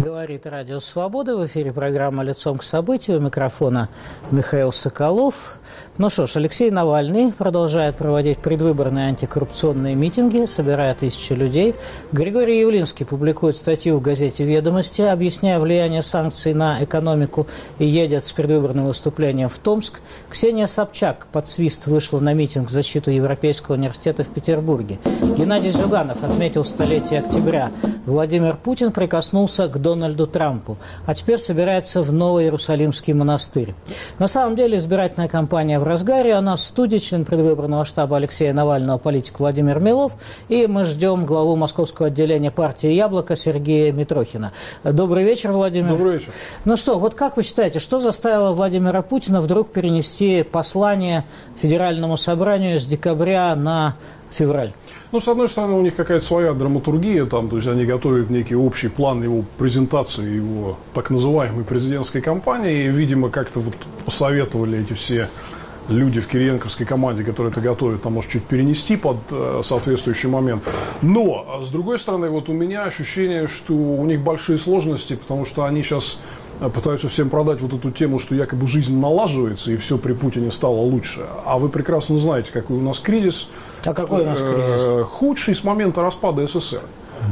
Говорит Радио Свобода. В эфире программа «Лицом к событию». У микрофона Михаил Соколов. Ну что ж, Алексей Навальный продолжает проводить предвыборные антикоррупционные митинги, собирая тысячи людей. Григорий Явлинский публикует статью в газете «Ведомости», объясняя влияние санкций на экономику, и едет с предвыборным выступлением в Томск. Ксения Собчак под свист вышла на митинг в защиту Европейского университета в Петербурге. Геннадий Зюганов отметил столетие октября. Владимир Путин прикоснулся к Дональду Трампу, а теперь собирается в Новый Иерусалимский монастырь. На самом деле избирательная кампания в разгаре, а нас в студии член предвыборного штаба Алексея Навального, политик Владимир Милов, и мы ждем главу московского отделения партии «Яблоко» Сергея Митрохина. Добрый вечер, Владимир. Добрый вечер. Ну что, вот как вы считаете, что заставило Владимира Путина вдруг перенести послание Федеральному собранию с декабря на февраль? Ну, с одной стороны, у них какая-то своя драматургия, там, то есть они готовят некий общий план его презентации, его так называемой президентской кампании, и, видимо, как-то вот посоветовали эти все люди в кириенковской команде, которые это готовят, там, может, чуть перенести под соответствующий момент. Но, с другой стороны, вот у меня ощущение, что у них большие сложности, потому что они сейчас пытаются всем продать вот эту тему, что якобы жизнь налаживается, и все при Путине стало лучше. А вы прекрасно знаете, какой у нас кризис. А какой у нас кризис? Худший с момента распада СССР.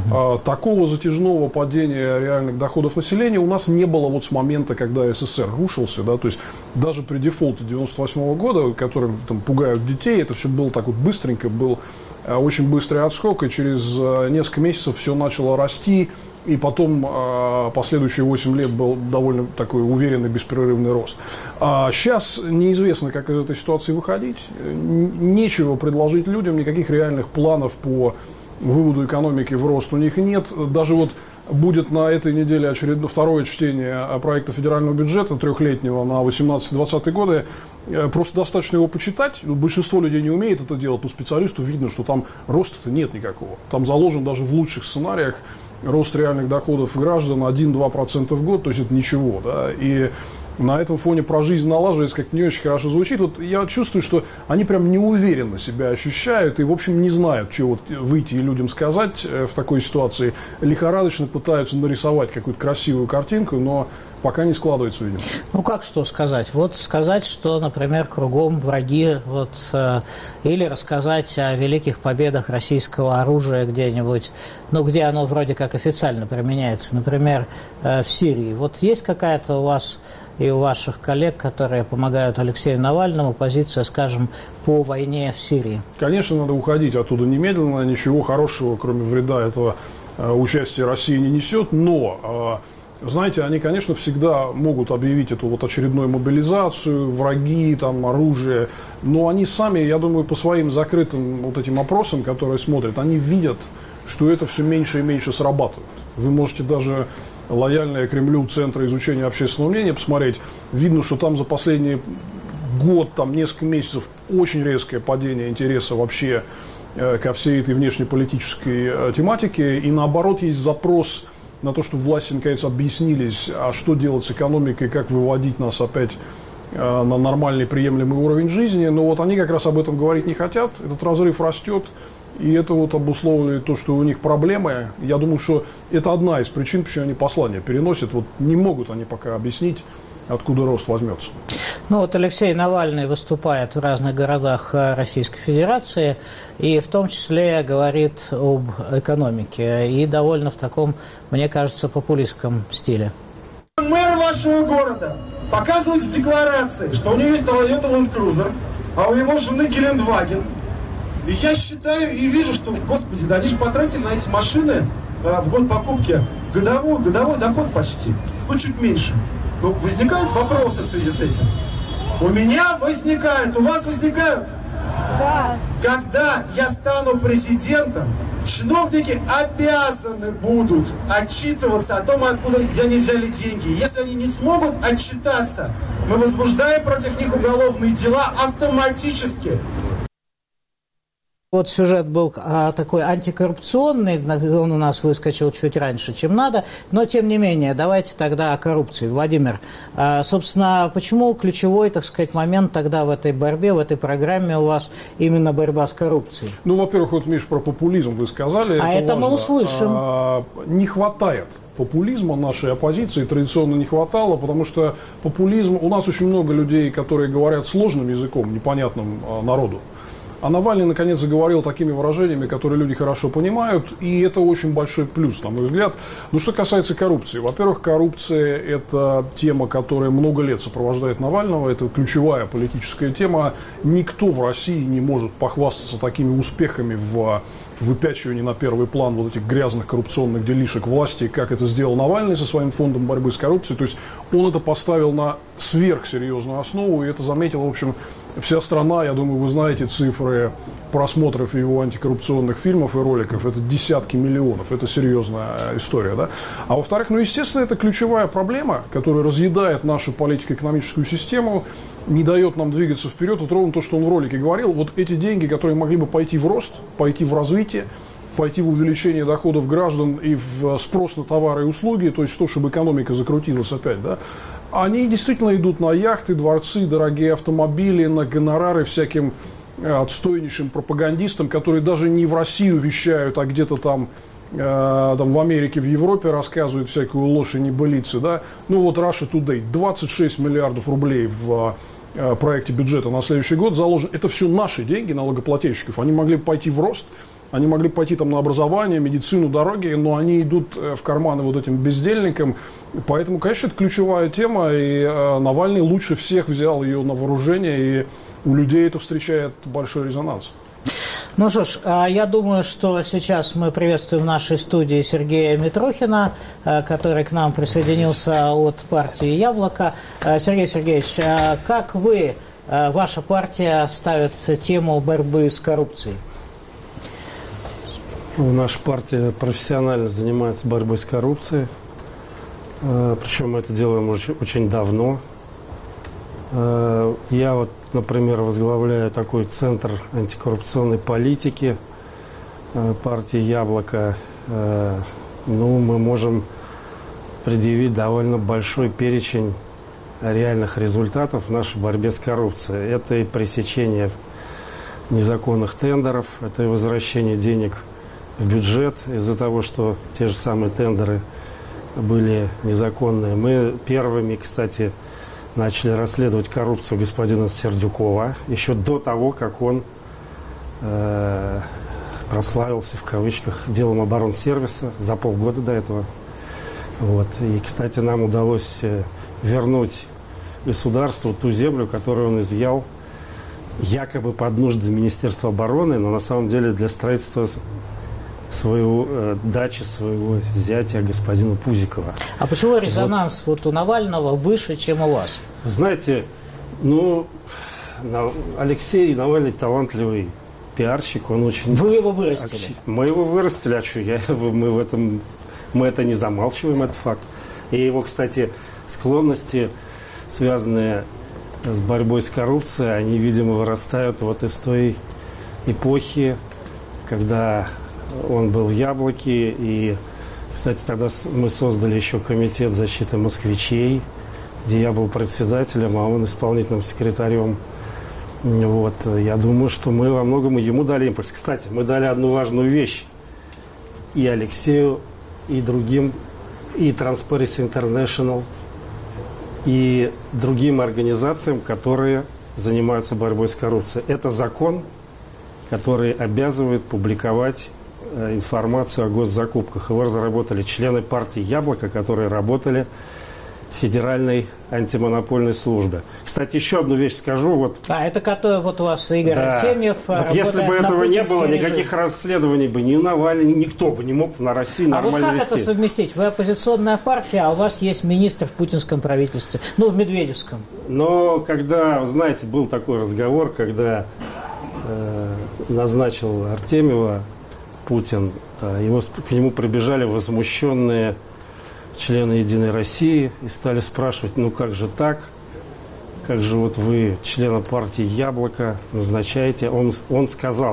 Такого затяжного падения реальных доходов населения у нас не было вот с момента, когда СССР рушился. Да, то есть даже при дефолте 98 года, которым там пугают детей, это все было так вот быстренько, был очень быстрый отскок, и через несколько месяцев все начало расти. И потом последующие 8 лет был довольно такой уверенный, беспрерывный рост. Сейчас неизвестно, как из этой ситуации выходить. Нечего предложить людям, никаких реальных планов по выводу экономики в рост у них нет. Даже вот будет на этой неделе очередное второе чтение проекта федерального бюджета трехлетнего на 18-20 годы. Просто достаточно его почитать. Большинство людей не умеет это делать, но специалисту видно, что там роста-то нет никакого. Там заложен даже в лучших сценариях рост реальных доходов граждан 1-2% в год, то есть это ничего, да, и на этом фоне про жизнь налаживается, как-то не очень хорошо звучит. Вот я чувствую, что они прям неуверенно себя ощущают и, в общем, не знают, что вот выйти и людям сказать в такой ситуации. Лихорадочно пытаются нарисовать какую-то красивую картинку, но пока не складывается, видимо. Ну, как что сказать? Вот сказать, что, например, кругом враги, вот, или рассказать о великих победах российского оружия где-нибудь, ну, где оно вроде как официально применяется, например, в Сирии. Вот есть какая-то у вас и у ваших коллег, которые помогают Алексею Навальному, позиция, скажем, по войне в Сирии? Конечно, надо уходить оттуда немедленно. Ничего хорошего, кроме вреда, этого участия России не несет. Но, знаете, они, конечно, всегда могут объявить эту вот очередную мобилизацию, враги, там, оружие. Но они сами, я думаю, по своим закрытым вот этим опросам, которые смотрят, они видят, что это все меньше и меньше срабатывает. Вы можете даже лояльные Кремлю центры изучения общественного мнения посмотреть, видно, что там за последний год, там несколько месяцев очень резкое падение интереса вообще ко всей этой внешнеполитической тематике, и наоборот есть запрос на то, чтобы власти наконец объяснились, а что делать с экономикой, как выводить нас опять на нормальный приемлемый уровень жизни, но вот они как раз об этом говорить не хотят, этот разрыв растет. И это вот обусловливает то, что у них проблемы. Я думаю, что это одна из причин, почему они послания переносят. Вот не могут они пока объяснить, откуда рост возьмется. Ну вот Алексей Навальный выступает в разных городах Российской Федерации и в том числе говорит об экономике. И довольно в таком, мне кажется, популистском стиле. Мэр вашего города показывает в декларации, что у него есть Toyota Land Cruiser, а у его жены Гелендваген. И я считаю и вижу, что, господи, да они же потратили на эти машины в год покупки годовой доход почти, ну чуть меньше. Но возникают вопросы в связи с этим. У меня возникают, у вас возникают? Да. Когда я стану президентом, чиновники обязаны будут отчитываться о том, откуда, где они взяли деньги. Если они не смогут отчитаться, мы возбуждаем против них уголовные дела автоматически. Вот сюжет был такой антикоррупционный, он у нас выскочил чуть раньше, чем надо, но тем не менее, давайте тогда о коррупции. Владимир, собственно, почему ключевой, так сказать, момент тогда в этой борьбе, в этой программе у вас именно борьба с коррупцией? Ну, во-первых, вот, Миш, про популизм вы сказали. Это мы услышим. Не хватает популизма нашей оппозиции, традиционно не хватало, потому что популизм, у нас очень много людей, которые говорят сложным языком, непонятным народу. А Навальный, наконец, заговорил такими выражениями, которые люди хорошо понимают, и это очень большой плюс, на мой взгляд. Ну, что касается коррупции. Во-первых, коррупция – это тема, которая много лет сопровождает Навального, это ключевая политическая тема. Никто в России не может похвастаться такими успехами в выпячивании на первый план вот этих грязных коррупционных делишек власти, как это сделал Навальный со своим фондом борьбы с коррупцией. То есть он это поставил на сверхсерьезную основу, и это заметила, в общем, вся страна. Я думаю, вы знаете цифры просмотров его антикоррупционных фильмов и роликов. Это десятки миллионов. Это серьезная история, да? А во-вторых, ну, естественно, это ключевая проблема, которая разъедает нашу политико-экономическую систему, не дает нам двигаться вперед. Вот ровно то, что он в ролике говорил. Вот эти деньги, которые могли бы пойти в рост, пойти в развитие, пойти в увеличение доходов граждан и в спрос на товары и услуги, то есть в то, чтобы экономика закрутилась опять, да, они действительно идут на яхты, дворцы, дорогие автомобили, на гонорары всяким отстойнейшим пропагандистам, которые даже не в Россию вещают, а где-то там в Америке, в Европе рассказывают всякую ложь и небылицы, да. Ну вот Russia Today, 26 миллиардов рублей в проекте бюджета на следующий год заложено. Это все наши деньги, налогоплательщиков. Они могли бы пойти в рост, они могли бы пойти там на образование, медицину, дороги, но они идут в карманы вот этим бездельникам. Поэтому, конечно, это ключевая тема, и Навальный лучше всех взял ее на вооружение, и у людей это встречает большой резонанс. Ну что ж, я думаю, что сейчас мы приветствуем в нашей студии Сергея Митрохина, который к нам присоединился от партии «Яблоко». Сергей Сергеевич, как вы, ваша партия, ставит тему борьбы с коррупцией? Наша партия профессионально занимается борьбой с коррупцией. Причем мы это делаем очень давно. Я вот, например, возглавляю такой центр антикоррупционной политики партии «Яблоко». Ну, мы можем предъявить довольно большой перечень реальных результатов в нашей борьбе с коррупцией. Это и пресечение незаконных тендеров, это и возвращение денег в бюджет из-за того, что те же самые тендеры были незаконные. Мы первыми, кстати, начали расследовать коррупцию господина Сердюкова еще до того, как он прославился, в кавычках, делом оборонсервиса за полгода до этого. Вот. И, кстати, нам удалось вернуть государству ту землю, которую он изъял якобы под нужды Министерства обороны, но на самом деле для строительства дачи своего зятя господина Пузикова. А почему резонанс вот у Навального выше, чем у вас? Знаете, ну, Алексей Навальный талантливый пиарщик, он очень... Вы его вырастили? Мы его вырастили, а что, мы это не замалчиваем, это факт. И его, кстати, склонности, связанные с борьбой с коррупцией, они, видимо, вырастают вот из той эпохи, когда он был в «Яблоке». И, кстати, тогда мы создали еще комитет защиты москвичей, где я был председателем, а он исполнительным секретарем. Вот. Я думаю, что мы во многом ему дали импульс. Кстати, мы дали одну важную вещь и Алексею, и другим, и Transparency International, и другим организациям, которые занимаются борьбой с коррупцией. Это закон, который обязывает публиковать информацию о госзакупках. Его разработали члены партии «Яблоко», которые работали в Федеральной антимонопольной службе. Кстати, еще одну вещь скажу. Вот, это который вот у вас Игорь Артемьев. Вот если бы этого не было, никаких расследований бы ни Навальный, никто бы не мог на России нормально вести. А вот как это совместить? Вы оппозиционная партия, а у вас есть министр в путинском правительстве, ну, в Медведевском. Но когда, знаете, был такой разговор, когда назначил Артемьева Путин, к нему прибежали возмущенные члены «Единой России» и стали спрашивать, ну как же так, как же вот вы члена партии «Яблоко» назначаете. Он сказал,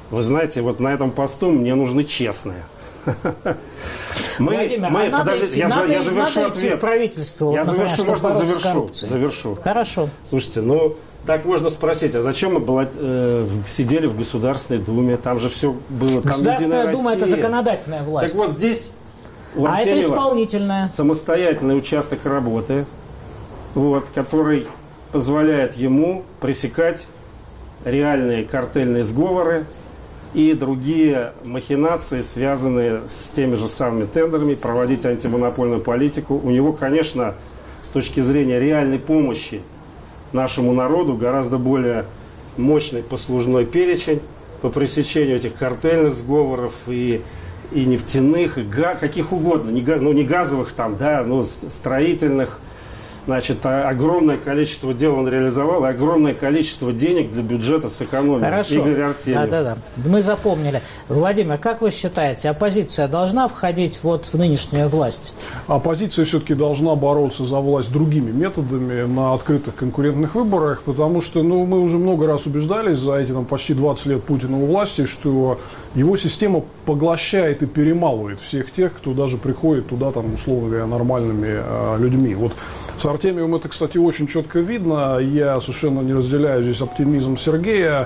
Вы знаете, вот на этом посту мне нужны честные. Владимир, надо идти в правительство. Я завершу, можно завершу. Хорошо. Слушайте, ну, так можно спросить, а зачем мы сидели в Государственной Думе? Там же все было... Государственная Дума – это законодательная власть. Так вот здесь... А это исполнительная. Самостоятельный участок работы, вот, который позволяет ему пресекать реальные картельные сговоры и другие махинации, связанные с теми же самыми тендерами, проводить антимонопольную политику. У него, конечно, с точки зрения реальной помощи нашему народу гораздо более мощный послужной перечень по пресечению этих картельных сговоров и нефтяных, и каких угодно, не газовых там, да, но строительных. Значит, огромное количество дел он реализовал, и огромное количество денег для бюджета сэкономил. Хорошо. Игорь Артемьев. Да. Мы запомнили. Владимир, как вы считаете, оппозиция должна входить вот в нынешнюю власть? Оппозиция все-таки должна бороться за власть другими методами на открытых конкурентных выборах, потому что мы уже много раз убеждались за эти почти 20 лет Путина у власти, что его система поглощает и перемалывает всех тех, кто даже приходит туда, условно говоря, нормальными людьми. Вот с Артемьевым это, кстати, очень четко видно. Я совершенно не разделяю здесь оптимизм Сергея.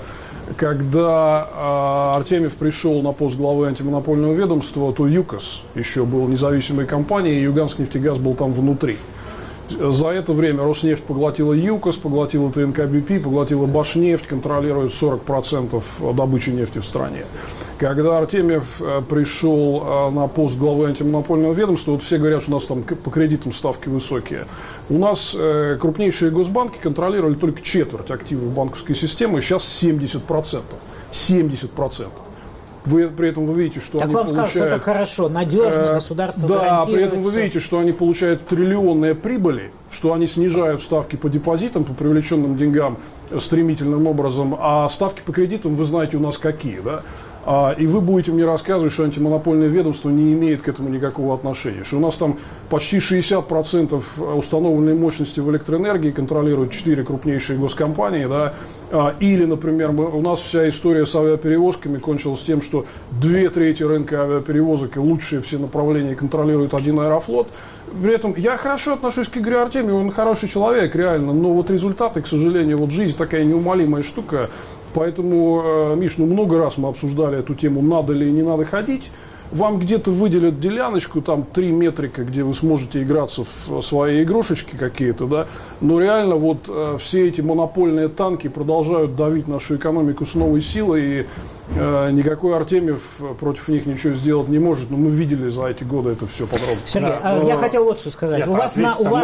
Когда Артемьев пришел на пост главы антимонопольного ведомства, то ЮКОС еще был независимой компанией, и Юганск-нефтегаз был там внутри. За это время Роснефть поглотила ЮКОС, поглотила ТНК-БП, поглотила Башнефть, контролирует 40% добычи нефти в стране. Когда Артемьев пришел на пост главы антимонопольного ведомства, вот все говорят, что у нас там по кредитам ставки высокие. У нас крупнейшие госбанки контролировали только четверть активов банковской системы, сейчас 70%. 70%. При этом вы видите, что так они вам получают... скажут, что это хорошо, надежно, государство гарантирует. Да, при этом вы видите, что они получают триллионные прибыли, что они снижают ставки по депозитам, по привлеченным деньгам стремительным образом, а ставки по кредитам, вы знаете, у нас какие, да? И вы будете мне рассказывать, что антимонопольное ведомство не имеет к этому никакого отношения. Что у нас там почти 60% установленной мощности в электроэнергии контролируют 4 крупнейшие госкомпании. Да? Или, например, у нас вся история с авиаперевозками кончилась тем, что 2/3 рынка авиаперевозок и лучшие все направления контролирует один Аэрофлот. При этом я хорошо отношусь к Игорю Артемьеву, он хороший человек, реально. Но вот результаты, к сожалению, вот жизнь такая неумолимая штука. Поэтому, Миш, много раз мы обсуждали эту тему, надо ли и не надо ходить. Вам где-то выделят деляночку, там 3 метрика, где вы сможете играться в свои игрушечки какие-то, да. Но реально вот все эти монопольные танки продолжают давить нашу экономику с новой силой, и никакой Артемьев против них ничего сделать не может. Но мы видели за эти годы это все подробно. Сергей, я хотел вот что сказать. Нет, у вас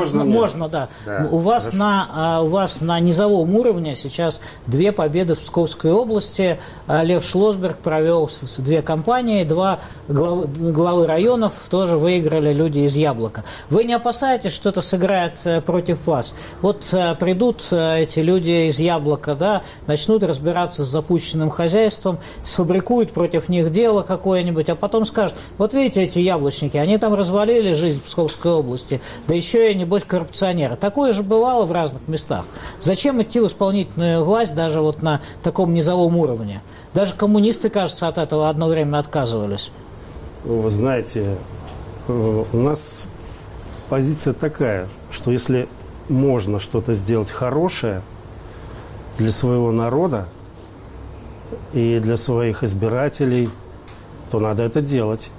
на низовом уровне сейчас 2 победы в Псковской области. Лев Шлосберг провел 2 кампании, 2 главы районов тоже выиграли люди из Яблока. Вы не опасаетесь, что это сыграет против вас? Вот придут эти люди из Яблока, да, начнут разбираться с запущенным хозяйством, сфабрикуют против них дело какое-нибудь, а потом скажут, вот видите, эти яблочники, они там развалили жизнь в Псковской области, да еще и, небось, коррупционеры. Такое же бывало в разных местах. Зачем идти в исполнительную власть даже вот на таком низовом уровне? Даже коммунисты, кажется, от этого одно время отказывались. Вы знаете, у нас позиция такая, что если можно что-то сделать хорошее для своего народа и для своих избирателей, то надо это делать.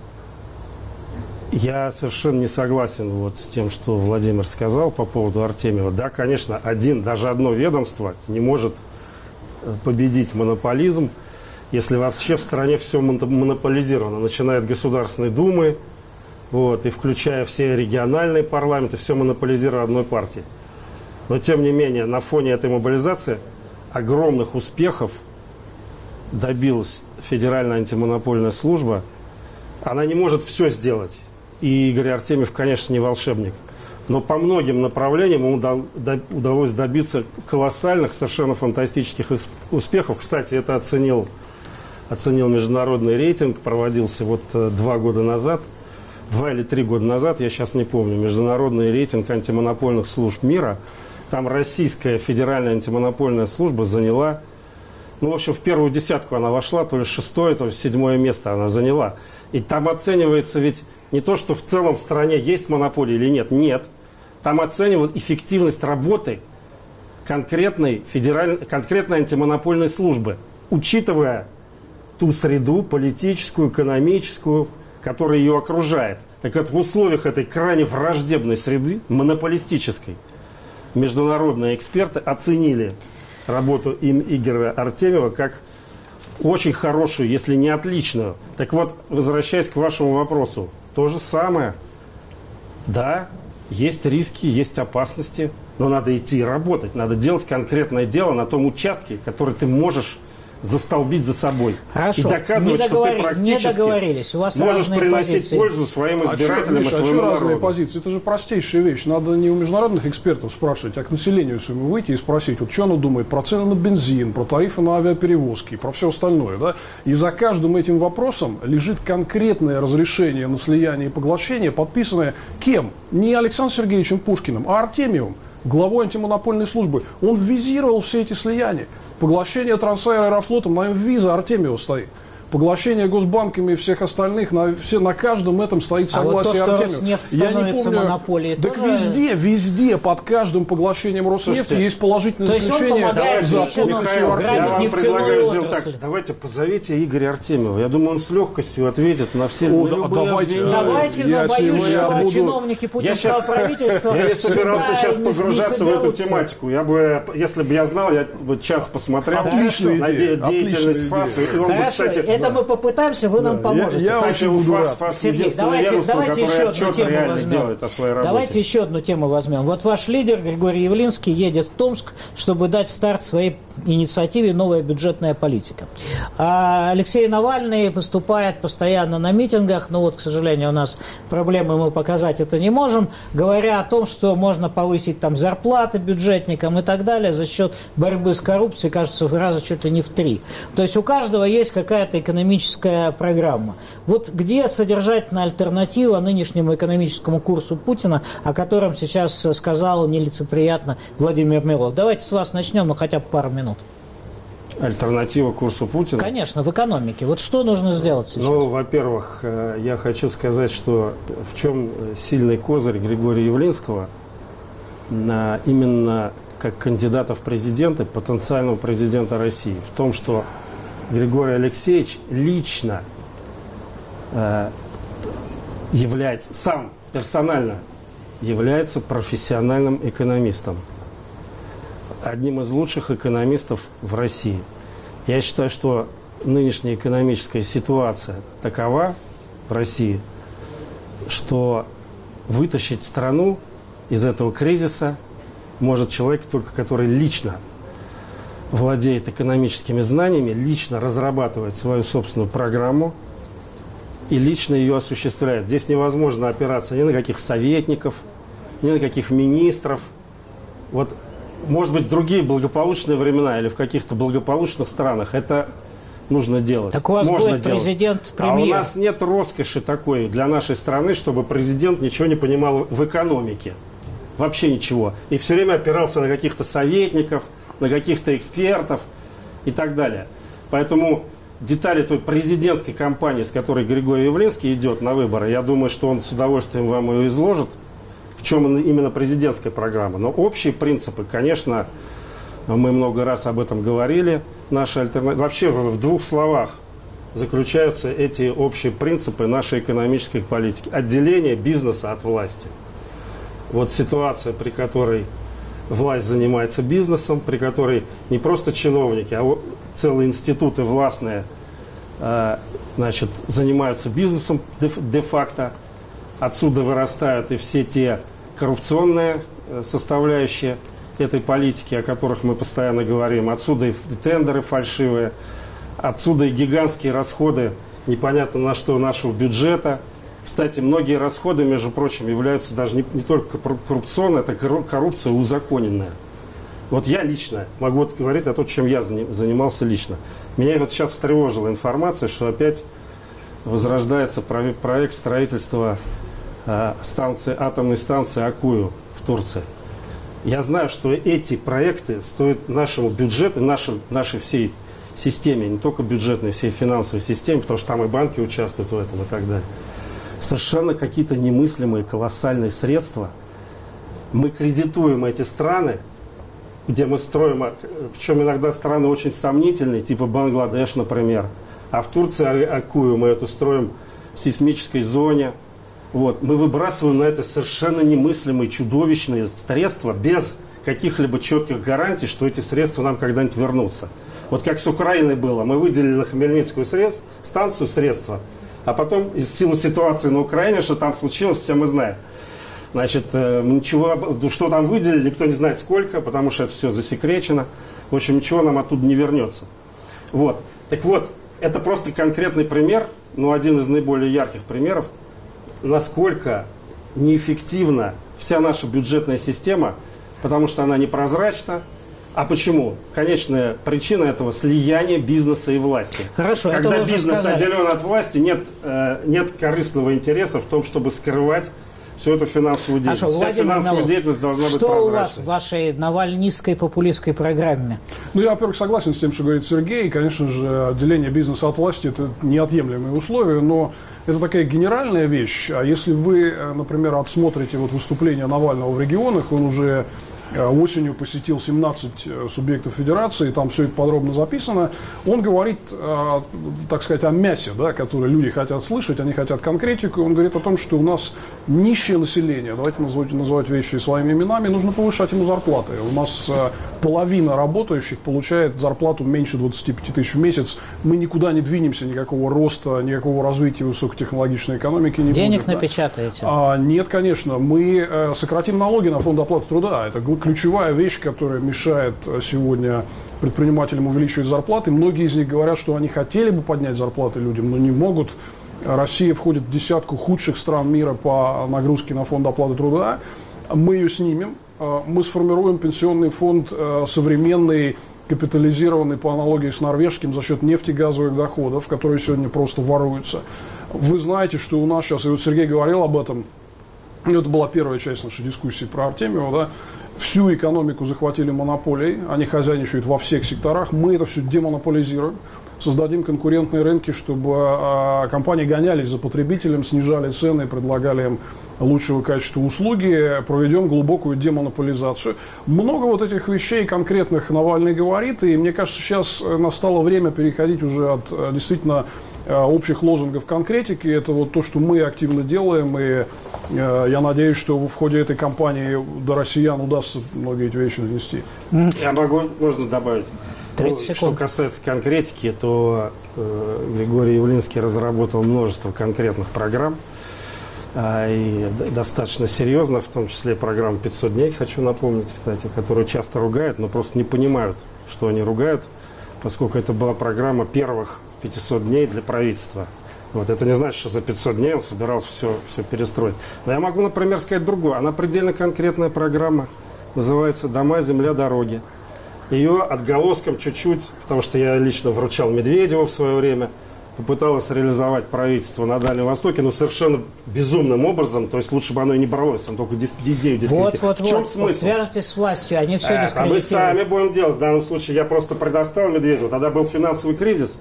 Я совершенно не согласен вот с тем, что Владимир сказал по поводу Артемьева. Да, конечно, даже одно ведомство не может победить монополизм, если вообще в стране все монополизировано, начиная от Государственной Думы, и включая все региональные парламенты, все монополизировано одной партией. Но, тем не менее, на фоне этой мобилизации огромных успехов добилась Федеральная антимонопольная служба. Она не может все сделать. И Игорь Артемьев, конечно, не волшебник. Но по многим направлениям ему удалось добиться колоссальных, совершенно фантастических успехов. Кстати, это оценил международный рейтинг, проводился 2 года назад, 2 или 3 года назад, я сейчас не помню, международный рейтинг антимонопольных служб мира. Там Российская Федеральная антимонопольная служба заняла Ну, в общем, в первую десятку она вошла, то ли 6-е, то ли 7-е место она заняла. И там оценивается ведь не то, что в целом в стране есть монополия или нет. Нет. Там оценивают эффективность работы конкретной антимонопольной службы, учитывая ту среду политическую, экономическую, которая ее окружает. Так вот, в условиях этой крайне враждебной среды, монополистической, международные эксперты оценили работу Игоря Артемьева как очень хорошую, если не отличную. Так вот, возвращаясь к вашему вопросу, то же самое. Да, есть риски, есть опасности, но надо идти и работать. Надо делать конкретное дело на том участке, который ты можешь застолбить за собой. Хорошо. И доказывать, что ты практически не договорились. У вас можешь приносить позиции. пользу своим избирателям и своему народу. Разные позиции? Это же простейшая вещь. Надо не у международных экспертов спрашивать, а к населению своему выйти и спросить, вот что оно думает про цены на бензин, про тарифы на авиаперевозки, про все остальное. Да? И за каждым этим вопросом лежит конкретное разрешение на слияние и поглощение, подписанное кем? Не Александром Сергеевичем Пушкиным, а Артемьевым, главой антимонопольной службы. Он визировал все эти слияния. Поглощение Трансаэро Аэрофлотом, на виза Артемьева стоит. Поглощение госбанками и всех остальных, на каждом этом стоит согласие Артемьева. Артемьева. Я не помню, монополией, так тоже... везде под каждым поглощением Роснефти есть положительное заключение. Я вам предлагаю сделать так. Давайте позовите Игоря Артемьева. Я думаю, он с легкостью ответит на все Давайте, но боюсь, что чиновники путинского правительства... Я не собирался сейчас погружаться в эту тематику. Если бы я знал, я бы час посмотрел на деятельность ФАС. И он бы, кстати... Это мы попытаемся, вы нам поможете. Сергей, давайте еще одну тему возьмем. Давайте еще одну тему возьмем. Вот ваш лидер Григорий Явлинский едет в Томск, чтобы дать старт своей инициативе «Новая бюджетная политика». А Алексей Навальный выступает постоянно на митингах, но вот, к сожалению, у нас проблемы, мы показать это не можем, говоря о том, что можно повысить там зарплаты бюджетникам и так далее за счет борьбы с коррупцией, кажется, в раза чуть ли не в 3. То есть у каждого есть какая-то экономическая программа. Вот где содержательная альтернатива нынешнему экономическому курсу Путина, о котором сейчас сказал нелицеприятно Владимир Милов? Давайте с вас начнем, ну хотя бы пару минут. Альтернатива курсу Путина? Конечно, в экономике. Вот что нужно сделать сейчас? Ну, во-первых, я хочу сказать, что в чем сильный козырь Григория Явлинского, именно как кандидата в президенты, потенциального президента России, в том, что Григорий Алексеевич лично является, сам персонально является профессиональным экономистом. Одним из лучших экономистов в России. Я считаю, что нынешняя экономическая ситуация такова в России, что вытащить страну из этого кризиса может человек только, который лично владеет экономическими знаниями, лично разрабатывает свою собственную программу и лично ее осуществляет. Здесь невозможно опираться ни на каких советников, ни на каких министров. Вот, может быть, в другие благополучные времена или в каких-то благополучных странах это нужно делать. Так у вас можно будет президент, премьер. А у нас нет роскоши такой для нашей страны, чтобы президент ничего не понимал в экономике. Вообще ничего. И все время опирался на каких-то советников, на каких-то экспертов и так далее. Поэтому детали той президентской кампании, с которой Григорий Явлинский идет на выборы, я думаю, что он с удовольствием вам ее изложит, в чем именно президентская программа. Но общие принципы, конечно, мы много раз об этом говорили. Вообще в двух словах заключаются эти общие принципы нашей экономической политики. Отделение бизнеса от власти. Вот ситуация, при которой власть занимается бизнесом, при которой не просто чиновники, а целые институты властные занимаются бизнесом де-факто. Отсюда вырастают и все те коррупционные составляющие этой политики, о которых мы постоянно говорим. Отсюда и тендеры фальшивые, отсюда и гигантские расходы, непонятно на что, нашего бюджета. Кстати, многие расходы, между прочим, являются даже не только коррупционной, это коррупция узаконенная. Вот я лично могу говорить о том, чем я занимался лично. Меня вот сейчас встревожила информация, что опять возрождается проект строительства атомной станции Аккую в Турции. Я знаю, что эти проекты стоят нашему бюджету, нашей всей системе, не только бюджетной, всей финансовой системе, потому что там и банки участвуют в этом и так далее. Совершенно какие-то немыслимые колоссальные средства. Мы кредитуем эти страны, где мы строим, причем иногда страны очень сомнительные, типа Бангладеш, например. А в Турции Акую мы эту строим в сейсмической зоне. Вот. Мы выбрасываем на это совершенно немыслимые, чудовищные средства без каких-либо четких гарантий, что эти средства нам когда-нибудь вернутся. Вот как с Украиной было. Мы выделили на Хмельницкую станцию средства, а потом из силы ситуации на Украине, что там случилось, все мы знаем. Значит, ничего, что там выделили, никто не знает сколько, потому что это все засекречено. В общем, ничего нам оттуда не вернется. Вот. Так вот, это просто конкретный пример, но один из наиболее ярких примеров, насколько неэффективна вся наша бюджетная система, потому что она непрозрачна. А почему? Конечная причина этого – слияние бизнеса и власти. Хорошо, когда это вы бизнес уже отделен от власти, нет корыстного интереса в том, чтобы скрывать всю эту финансовую деятельность. Вся финансовая деятельность должна быть прозрачной. Что у вас в вашей навальнистской популистской программе? Ну, я, во-первых, согласен с тем, что говорит Сергей. Конечно же, отделение бизнеса от власти – это неотъемлемые условия, но это такая генеральная вещь. А если вы, например, отсмотрите вот выступление Навального в регионах, он уже осенью посетил 17 субъектов федерации, там все это подробно записано. Он говорит, так сказать, о мясе, да, которое люди хотят слышать, они хотят конкретику. Он говорит о том, что у нас нищее население, давайте называть вещи своими именами, нужно повышать ему зарплаты. У нас половина работающих получает зарплату меньше 25 тысяч в месяц. Мы никуда не двинемся, никакого роста, никакого развития высокотехнологичной экономики не будет. Денег напечатаете? Нет, конечно. Мы сократим налоги на фонд оплаты труда. Это ключевая вещь, которая мешает сегодня предпринимателям увеличивать зарплаты. Многие из них говорят, что они хотели бы поднять зарплаты людям, но не могут. Россия входит в десятку худших стран мира по нагрузке на фонд оплаты труда. Мы ее снимем. Мы сформируем пенсионный фонд современный, капитализированный по аналогии с норвежским за счет нефтегазовых доходов, которые сегодня просто воруются. Вы знаете, что у нас сейчас, и вот Сергей говорил об этом, это была первая часть нашей дискуссии про Артемьева, да, всю экономику захватили монополией, они хозяйничают во всех секторах, мы это все демонополизируем, создадим конкурентные рынки, чтобы компании гонялись за потребителем, снижали цены, предлагали им лучшего качества услуги, проведем глубокую демонополизацию. Много вот этих вещей конкретных Навальный говорит, и мне кажется, сейчас настало время переходить уже от действительно общих лозунгов конкретики. Это вот то, что мы активно делаем, и я надеюсь, что в ходе этой кампании до россиян удастся многие эти вещи донести. Я можно добавить. Что касается конкретики, то Григорий Явлинский разработал множество конкретных программ, и достаточно серьезно, в том числе программу 500 дней, хочу напомнить, кстати, которую часто ругают, но просто не понимают, что они ругают, поскольку это была программа первых 500 дней для правительства. Вот, это не значит, что за 500 дней он собирался все перестроить. Но я могу, например, сказать другое. Она предельно конкретная программа, называется «Дома, земля, дороги». Ее отголоском чуть-чуть, потому что я лично вручал Медведеву в свое время, попыталась реализовать правительство на Дальнем Востоке, но совершенно безумным образом, то есть лучше бы оно и не бралось, там только идею дискредитировать. Вот, в чем смысл? Свяжетесь с властью, они все дискредитируют. А мы сами будем делать. В данном случае я просто предоставил Медведеву. Тогда был финансовый кризис,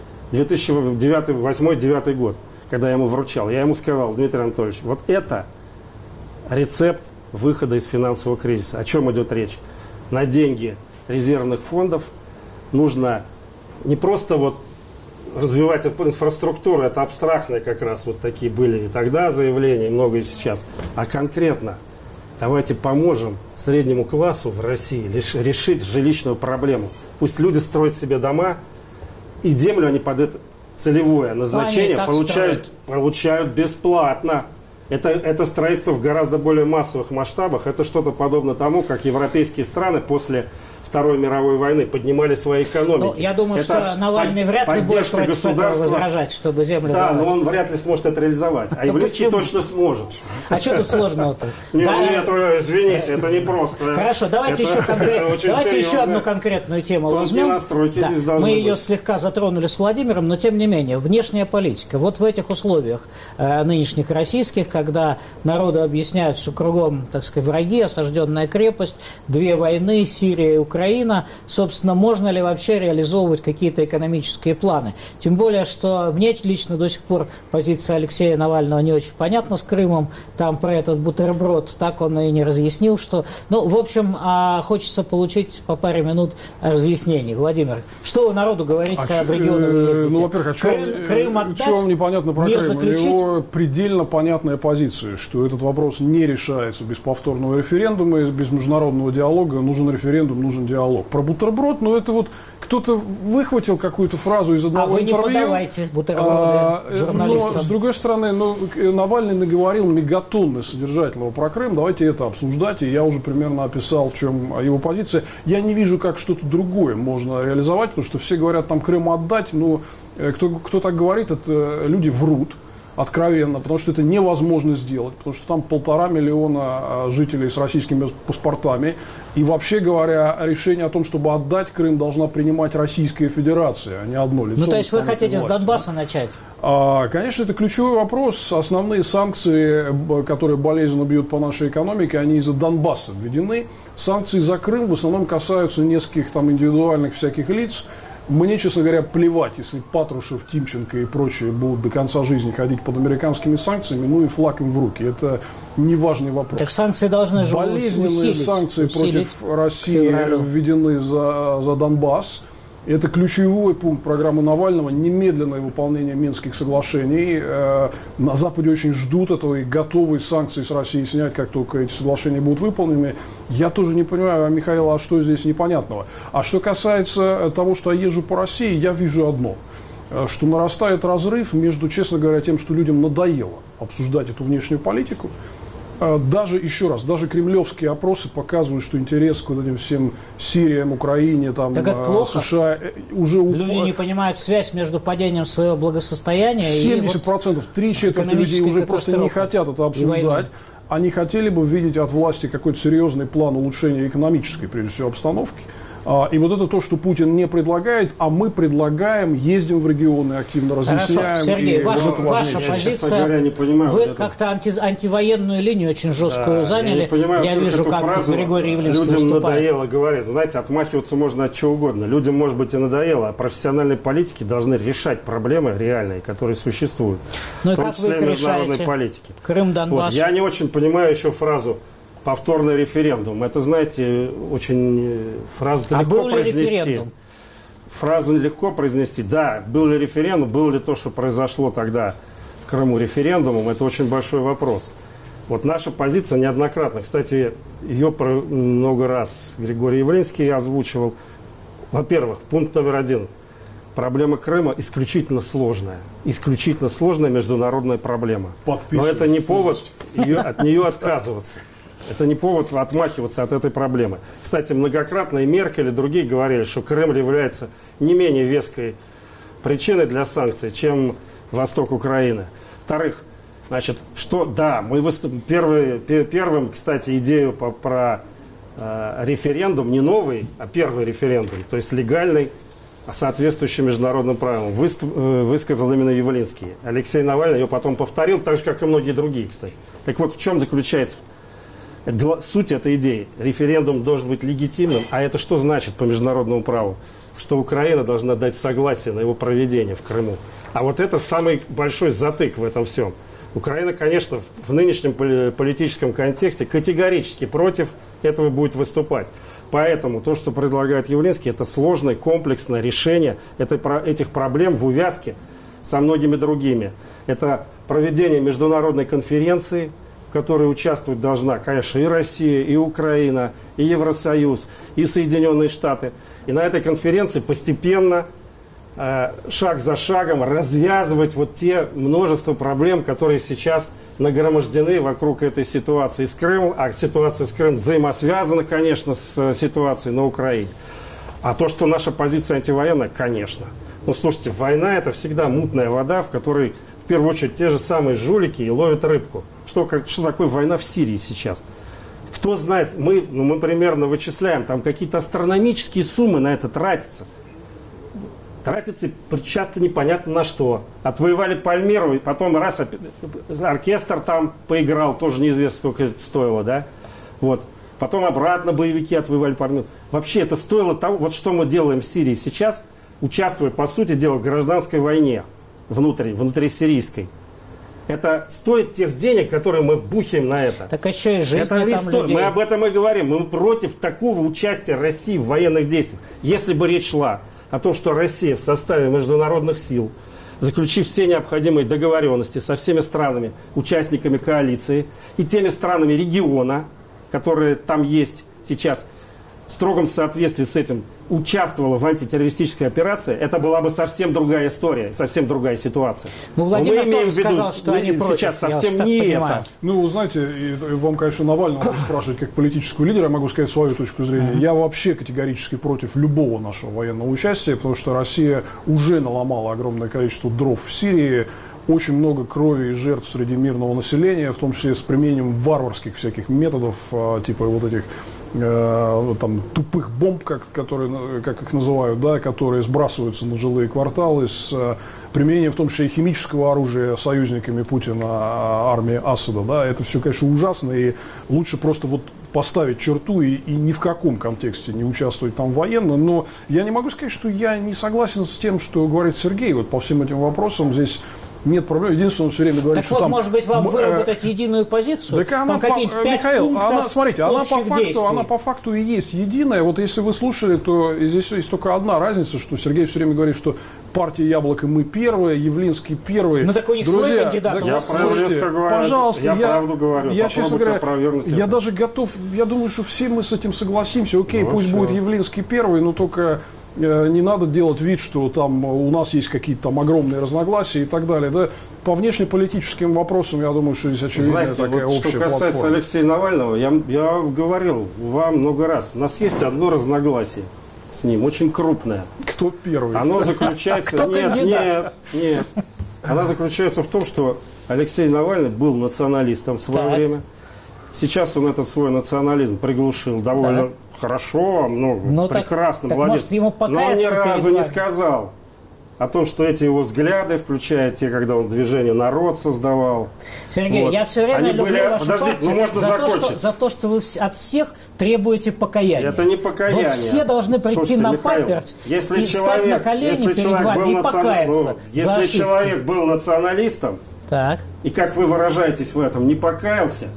2008-2009 год, когда я ему вручал. Я ему сказал: Дмитрий Анатольевич, вот это рецепт выхода из финансового кризиса. О чем идет речь? На деньги резервных фондов нужно не просто вот развивать инфраструктуру, это абстрактные как раз вот такие были и тогда заявления, и много и сейчас, а конкретно давайте поможем среднему классу в России решить жилищную проблему. Пусть люди строят себе дома, и землю они под это целевое назначение получают бесплатно. Это строительство в гораздо более массовых масштабах. Это что-то подобно тому, как европейские страны после Второй мировой войны поднимали свои экономики. Ну, я думаю, что Навальный вряд ли будет против этого возражать, чтобы землю давать. Но он вряд ли сможет это реализовать. А Явлинский точно сможет. А что тут сложного-то? Нет, извините, это не просто. Хорошо, давайте еще одну конкретную тему возьмем. Мы ее слегка затронули с Владимиром, но тем не менее, внешняя политика. Вот в этих условиях нынешних российских, когда народу объясняют, что кругом, так сказать, враги, осажденная крепость, две войны, Сирия и Украина, Украина, собственно, можно ли вообще реализовывать какие-то экономические планы. Тем более, что мне лично до сих пор позиция Алексея Навального не очень понятна с Крымом. Там про этот бутерброд так он и не разъяснил, что... Ну, в общем, хочется получить по паре минут разъяснений. Владимир, что вы народу говорите, когда в регионы вы ездите? Ну, во-первых, Крым отдать, что вам непонятно про Крым? заключить? У него предельно понятная позиция, что этот вопрос не решается без повторного референдума, без международного диалога. Нужен референдум, нужен диалог. Про бутерброд, ну это вот кто-то выхватил какую-то фразу из одного интервью. А вы не подавайте бутерброды журналистам. Но, с другой стороны, Навальный наговорил мегатонны содержательного про Крым. Давайте это обсуждать. И я уже примерно описал, в чем его позиция. Я не вижу, как что-то другое можно реализовать, потому что все говорят, там Крым отдать. Но кто так говорит, это люди врут откровенно, потому что это невозможно сделать, потому что там 1,5 миллиона жителей с российскими паспортами. И вообще говоря, решение о том, чтобы отдать Крым, должна принимать Российская Федерация, а не одно лицо. Ну, то есть вы хотите власти, с Донбасса начать? Конечно, это ключевой вопрос. Основные санкции, которые болезненно бьют по нашей экономике, они из-за Донбасса введены. Санкции за Крым в основном касаются нескольких там индивидуальных всяких лиц. Мне, честно говоря, плевать, если Патрушев, Тимченко и прочие будут до конца жизни ходить под американскими санкциями, ну и флаг им в руки. Это неважный вопрос. Так санкции должны же болезненные санкции против России введены за Донбасс. Это ключевой пункт программы Навального, немедленное выполнение Минских соглашений. На Западе очень ждут этого и готовы санкции с России снять, как только эти соглашения будут выполнены. Я тоже не понимаю, Михаил, а что здесь непонятного? А что касается того, что я езжу по России, я вижу одно. Что нарастает разрыв между, честно говоря, тем, что людям надоело обсуждать эту внешнюю политику. Даже, еще раз, даже кремлевские опросы показывают, что интерес к вот этим всем Сириям, Украине, там, США уже... Люди не понимают связь между падением своего благосостояния 70%, и 3/4 людей уже просто не хотят это обсуждать. Они хотели бы видеть от власти какой-то серьезный план улучшения экономической, прежде всего, обстановки. И вот это то, что Путин не предлагает, а мы предлагаем, ездим в регионы, активно разъясняем. Хорошо. Сергей, ваша позиция, говоря, не понимаю, вы как-то антивоенную линию очень жесткую заняли. Я не понимаю, я вижу, как фразу Григорий Явлинский людям выступает. надоело говорить. Знаете, отмахиваться можно от чего угодно. Людям, может быть, и надоело, а профессиональные политики должны решать проблемы реальные, которые существуют. Ну и в том как числе вы их международной решаете? политики. Крым, Донбасс. Вот. Я не очень понимаю еще фразу «повторный референдум». Это, знаете, очень фразу легко был ли произнести. референдум? Фразу легко произнести. Да, был ли референдум, было ли то, что произошло тогда в Крыму референдумом, это очень большой вопрос. Вот наша позиция неоднократно, кстати, ее много раз Григорий Явлинский озвучивал. Во-первых, пункт номер 1. Проблема Крыма исключительно сложная международная проблема. Но это не повод от нее отказываться. Это не повод отмахиваться от этой проблемы. Кстати, многократно и Меркель, и другие говорили, что Крым является не менее веской причиной для санкций, чем восток Украины. Во-вторых, значит, что, да, мы выступим первым, кстати, идею про референдум, не новый, а первый референдум, то есть легальный, соответствующий международным правилам, высказал именно Явлинский. Алексей Навальный ее потом повторил, так же, как и многие другие, кстати. Так вот, в чем заключается суть этой идеи? Референдум должен быть легитимным, а это что значит по международному праву? Что Украина должна дать согласие на его проведение в Крыму. А вот это самый большой затык в этом всем. Украина, конечно, в нынешнем политическом контексте категорически против этого будет выступать. Поэтому то, что предлагает Явлинский, это сложное, комплексное решение этих проблем в увязке со многими другими. Это проведение международной конференции, в которой участвовать должна, конечно, и Россия, и Украина, и Евросоюз, и Соединенные Штаты. И на этой конференции постепенно, шаг за шагом, развязывать вот те множество проблем, которые сейчас нагромождены вокруг этой ситуации с Крымом. А ситуация с Крымом взаимосвязана, конечно, с ситуацией на Украине. А то, что наша позиция антивоенная, конечно. Ну, слушайте, война – это всегда мутная вода, в которой, в первую очередь, те же самые жулики и ловят рыбку. Что такое война в Сирии сейчас? Кто знает, мы примерно вычисляем, там какие-то астрономические суммы на это тратятся. Тратится часто непонятно на что. Отвоевали Пальмиру, и потом оркестр там поиграл, тоже неизвестно, сколько это стоило, да? Вот. Потом обратно боевики отвоевали пару. Вообще это стоило того, вот что мы делаем в Сирии сейчас, участвуя, по сути дела, в гражданской войне внутрисирийской. Это стоит тех денег, которые мы бухаем на это. Так еще и жизнь это не там стоит. людей. Мы об этом и говорим. Мы против такого участия России в военных действиях. Если бы речь шла о том, что Россия в составе международных сил, заключив все необходимые договоренности со всеми странами, участниками коалиции и теми странами региона, которые там есть сейчас, в строгом соответствии с этим участвовала в антитеррористической операции, это была бы совсем другая история, совсем другая ситуация. Ну, Владимир тоже сказал, что они против. Сейчас совсем не это. Ну, знаете, и вам, конечно, Навального можно спрашивать как политического лидера, я могу сказать свою точку зрения. Я вообще категорически против любого нашего военного участия, потому что Россия уже наломала огромное количество дров в Сирии, очень много крови и жертв среди мирного населения, в том числе с применением варварских всяких методов, типа вот этих там тупых бомб, как их называют, да, которые сбрасываются на жилые кварталы, с применением в том числе и химического оружия союзниками Путина, армии Асада. Да, это все, конечно, ужасно, и лучше просто вот поставить черту и ни в каком контексте не участвовать там военно. Но я не могу сказать, что я не согласен с тем, что говорит Сергей вот по всем этим вопросам. Здесь нет проблем. Единственное, он все время говорит, так что вот, там... может быть, вам выработать единую позицию? Так она, там какие-нибудь 5 Михаил, пунктов смотрите, она по факту и есть единая. Вот если вы слушали, то здесь есть только одна разница, что Сергей все время говорит, что партия «Яблоко» мы первые, Явлинский первый. Ну так у них свой кандидат. Я пожалуйста, правду говорю. Я, честно говоря, я даже готов, я думаю, что все мы с этим согласимся. Окей, пусть будет Явлинский первый, но только... Не надо делать вид, что там у нас есть какие-то там огромные разногласия и так далее. Да? По внешнеполитическим вопросам, я думаю, что здесь очевидная такая общая что касается платформа. Алексея Навального, я говорил вам много раз, у нас есть одно разногласие с ним, очень крупное. Кто первый? Оно заключается... Нет. Оно заключается в том, что Алексей Навальный был националистом в свое время. Сейчас он этот свой национализм приглушил довольно хорошо, прекрасно, так молодец. Может, ему но он ни разу не сказал о том, что эти его взгляды, включая те, когда он движение «Народ» создавал. Сергей, я все время люблю вашу партию за то, что вы от всех требуете покаяния. Это не покаяние. Вот все должны прийти на паперть и встать на колени перед вами и покаяться. Если человек был националистом, и, как вы выражаетесь в этом, не покаялся,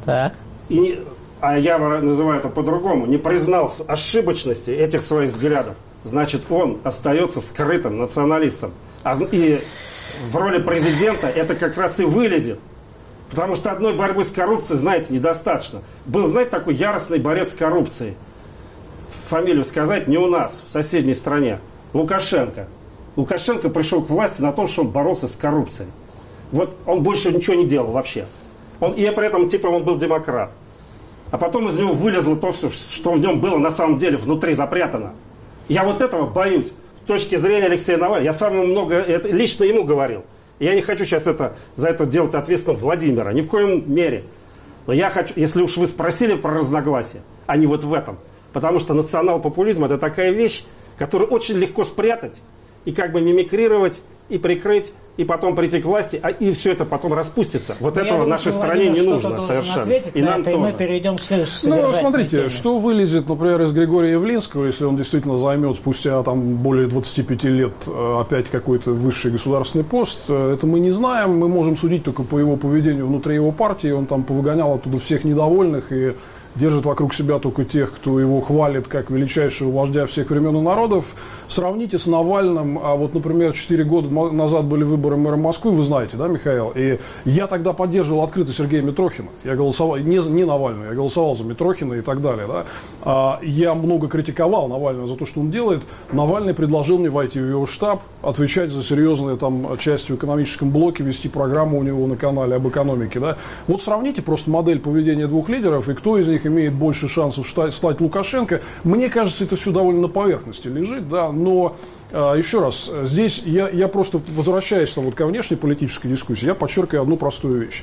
а я называю это по-другому, не признал ошибочности этих своих взглядов, значит, он остается скрытым националистом. И в роли президента это как раз и вылезет. Потому что одной борьбы с коррупцией, знаете, недостаточно. Был, знаете, такой яростный борец с коррупцией. Фамилию сказать не у нас, в соседней стране. Лукашенко. Лукашенко пришел к власти на том, что он боролся с коррупцией. Вот он больше ничего не делал вообще. И при этом, он был демократ. А потом из него вылезло то все, что в нем было на самом деле внутри запрятано. Я вот этого боюсь. С точки зрения Алексея Навального, я самому много лично ему говорил. Я не хочу сейчас за это делать ответственным Владимира, ни в коем мере. Но я хочу, если уж вы спросили про разногласия, а не вот в этом. Потому что национал-популизм — это такая вещь, которую очень легко спрятать и как бы мимикрировать, и прикрыть, и потом прийти к власти, и все это потом распустится. Вот этого нашей стране не нужно совершенно. И нам тоже. Мы перейдем к следующей содержательной смотрите, теме. Что вылезет, например, из Григория Явлинского, если он действительно займет спустя более 25 лет опять какой-то высший государственный пост, это мы не знаем. Мы можем судить только по его поведению внутри его партии. Он там повыгонял оттуда всех недовольных и держит вокруг себя только тех, кто его хвалит как величайшего вождя всех времен и народов. Сравните с Навальным. А вот, например, 4 года назад были выборы мэра Москвы, вы знаете, да, Михаил? И я тогда поддерживал открыто Сергея Митрохина. Я голосовал, не Навального, я голосовал за Митрохина и так далее. Да? Я много критиковал Навального за то, что он делает. Навальный предложил мне войти в его штаб, отвечать за серьезные части в экономическом блоке, вести программу у него на канале об экономике. Да? Вот сравните просто модель поведения двух лидеров, и кто из них имеет больше шансов стать Лукашенко. Мне кажется, это все довольно на поверхности лежит, да, но еще раз, здесь я просто, возвращаясь ко внешнеполитической дискуссии, я подчеркиваю одну простую вещь.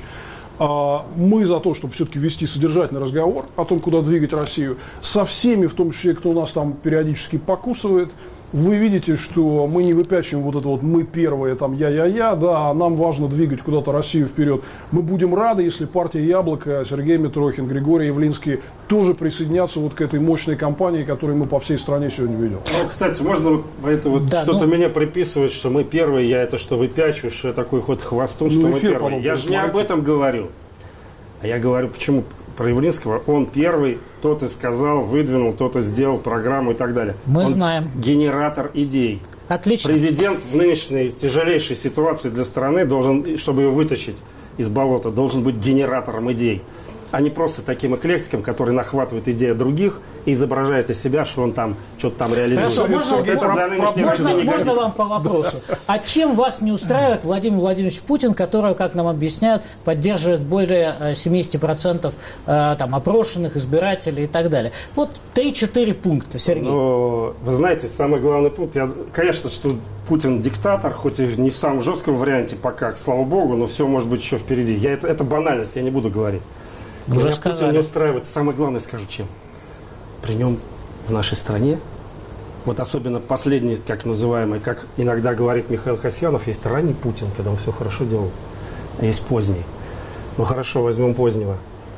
Мы за то, чтобы все-таки вести содержательный разговор о том, куда двигать Россию, со всеми, в том числе, кто нас там периодически покусывает, вы видите, что мы не выпячиваем вот это вот «мы первые», там «я-я-я», да, а нам важно двигать куда-то Россию вперед. Мы будем рады, если партия «Яблоко», Сергей Митрохин, Григорий Явлинский тоже присоединятся вот к этой мощной кампании, которую мы по всей стране сегодня ведем. Ну, кстати, можно это вот да, что-то меня приписывать, что мы первые, я это что выпячу, что я такой ход хвостун, что мы первые. Я же не об этом говорю. А я говорю, почему про Явлинского. Он первый, тот и сказал, выдвинул, тот и сделал программу и так далее. Мы он знаем. Генератор идей. Отлично. Президент в нынешней тяжелейшей ситуации для страны должен, чтобы ее вытащить из болота, должен быть генератором идей, а не просто таким эклектиком, который нахватывает идеи других и изображает из себя, что он там что-то там реализует. Хорошо, можно вам по вопросу? А чем вас не устраивает Владимир Владимирович Путин, который, как нам объясняют, поддерживает более 70% там, опрошенных избирателей и так далее? Вот 3-4 пункта, Сергей. Но, вы знаете, самый главный пункт, конечно, что Путин диктатор, хоть и не в самом жестком варианте пока, слава богу, но все может быть еще впереди. Это банальность, я не буду говорить. Уже Путин не устраивает. Самое главное, скажу, чем? При нем в нашей стране, вот особенно последний, как называемый, как иногда говорит Михаил Касьянов, есть ранний Путин, когда он все хорошо делал, а есть поздний. Ну хорошо, возьмем позднего.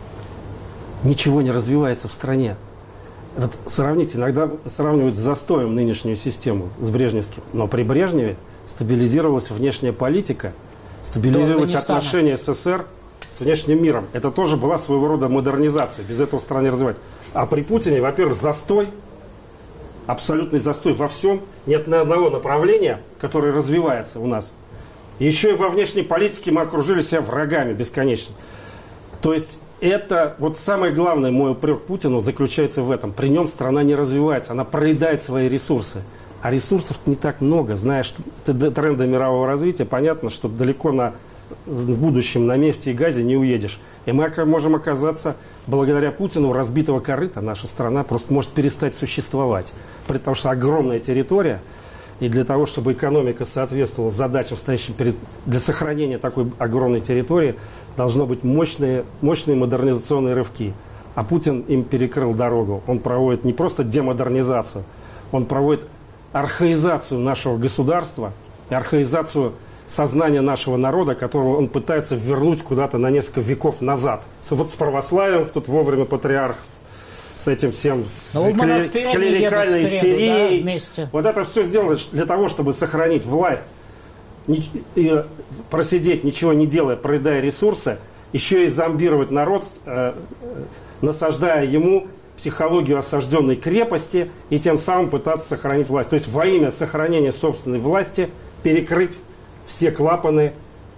Ничего не развивается в стране. Вот сравните, иногда сравнивают с застоем нынешнюю систему, с брежневским. Но при Брежневе стабилизировалась внешняя политика, стабилизировались отношения СССР с внешним миром. Это тоже была своего рода модернизация. Без этого страны не развивать. А при Путине, во-первых, застой, абсолютный застой во всем. Нет ни одного направления, которое развивается у нас. И еще и во внешней политике мы окружили себя врагами бесконечно. То есть это вот самое главное, мой упрек Путину заключается в этом. При нем страна не развивается, она проедает свои ресурсы. А ресурсов не так много. Зная что тренды мирового развития, понятно, что далеко в будущем на нефти и газе не уедешь. И мы можем оказаться, благодаря Путину, разбитого корыта, наша страна просто может перестать существовать. Потому что огромная территория, и для того, чтобы экономика соответствовала задачам, стоящим для сохранения такой огромной территории, должны быть мощные модернизационные рывки. А Путин им перекрыл дорогу. Он проводит не просто демодернизацию, он проводит архаизацию нашего государства и архаизацию сознания нашего народа, которого он пытается вернуть куда-то на несколько веков назад. Вот с православием, тут вовремя патриарх с этим всем, с клерикальной истерией. Да, вот это все сделано для того, чтобы сохранить власть и просидеть, ничего не делая, проедая ресурсы, еще и зомбировать народ, насаждая ему психологию осажденной крепости и тем самым пытаться сохранить власть. То есть во имя сохранения собственной власти перекрыть все клапаны,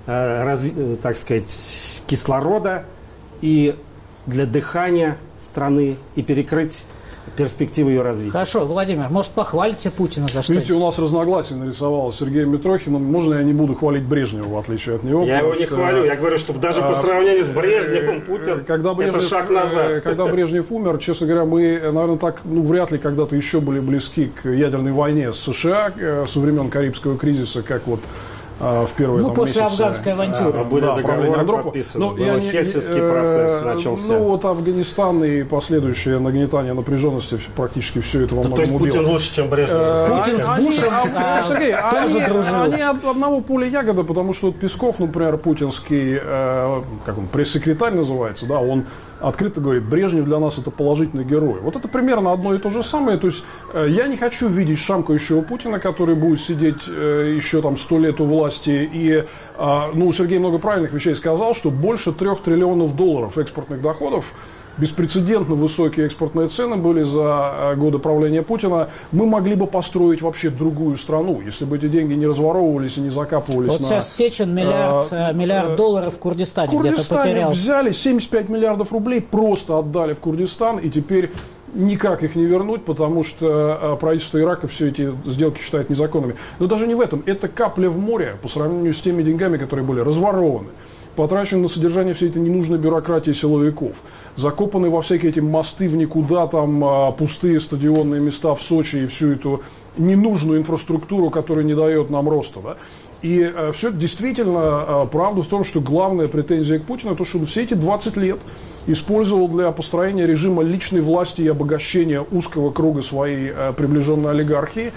так сказать, кислорода и для дыхания страны и перекрыть перспективы ее развития. Хорошо, Владимир, может, похвалите Путина за что? Видите, у нас разногласие нарисовалось с Сергеем Митрохиным. Можно я не буду хвалить Брежнева, в отличие от него? Я его не хвалю. Я говорю, что даже по сравнению с Брежневым Путин это шаг назад. Когда Брежнев умер, честно говоря, мы, наверное, так, вряд ли когда-то еще были близки к ядерной войне с США со времен Карибского кризиса, как вот в первые после месяцы, афганской авантюры. Были договоры подписаны, Хельсинский процесс начался. Вот Афганистан и последующее нагнетание напряженности, практически все это во многом убило. То есть Путин лучше, чем Брежнев? Путин с Бушем Сергей, тоже дружил. Они от одного поля ягода, потому что Песков, например, путинский, как он, пресс-секретарь называется, да, он открыто говорит, Брежнев для нас это положительный герой. Вот это примерно одно и то же самое. То есть я не хочу видеть шамкающего Путина, который будет сидеть еще там 100 лет у власти. И Сергей много правильных вещей сказал, что больше $3 триллионов экспортных доходов, беспрецедентно высокие экспортные цены были за годы правления Путина. Мы могли бы построить вообще другую страну, если бы эти деньги не разворовывались и не закапывались. Вот сейчас Сечин миллиард долларов в Курдистане где-то потерял. Взяли 75 миллиардов рублей, просто отдали в Курдистан, и теперь никак их не вернуть, потому что правительство Ирака все эти сделки считает незаконными. Но даже не в этом. Это капля в море по сравнению с теми деньгами, которые были разворованы, потрачены на содержание всей этой ненужной бюрократии силовиков, закопаны во всякие эти мосты в никуда, там пустые стадионные места в Сочи и всю эту ненужную инфраструктуру, которая не дает нам роста. Да? И все это действительно правда в том, что главная претензия к Путину, то, что он все эти 20 лет использовал для построения режима личной власти и обогащения узкого круга своей приближенной олигархии.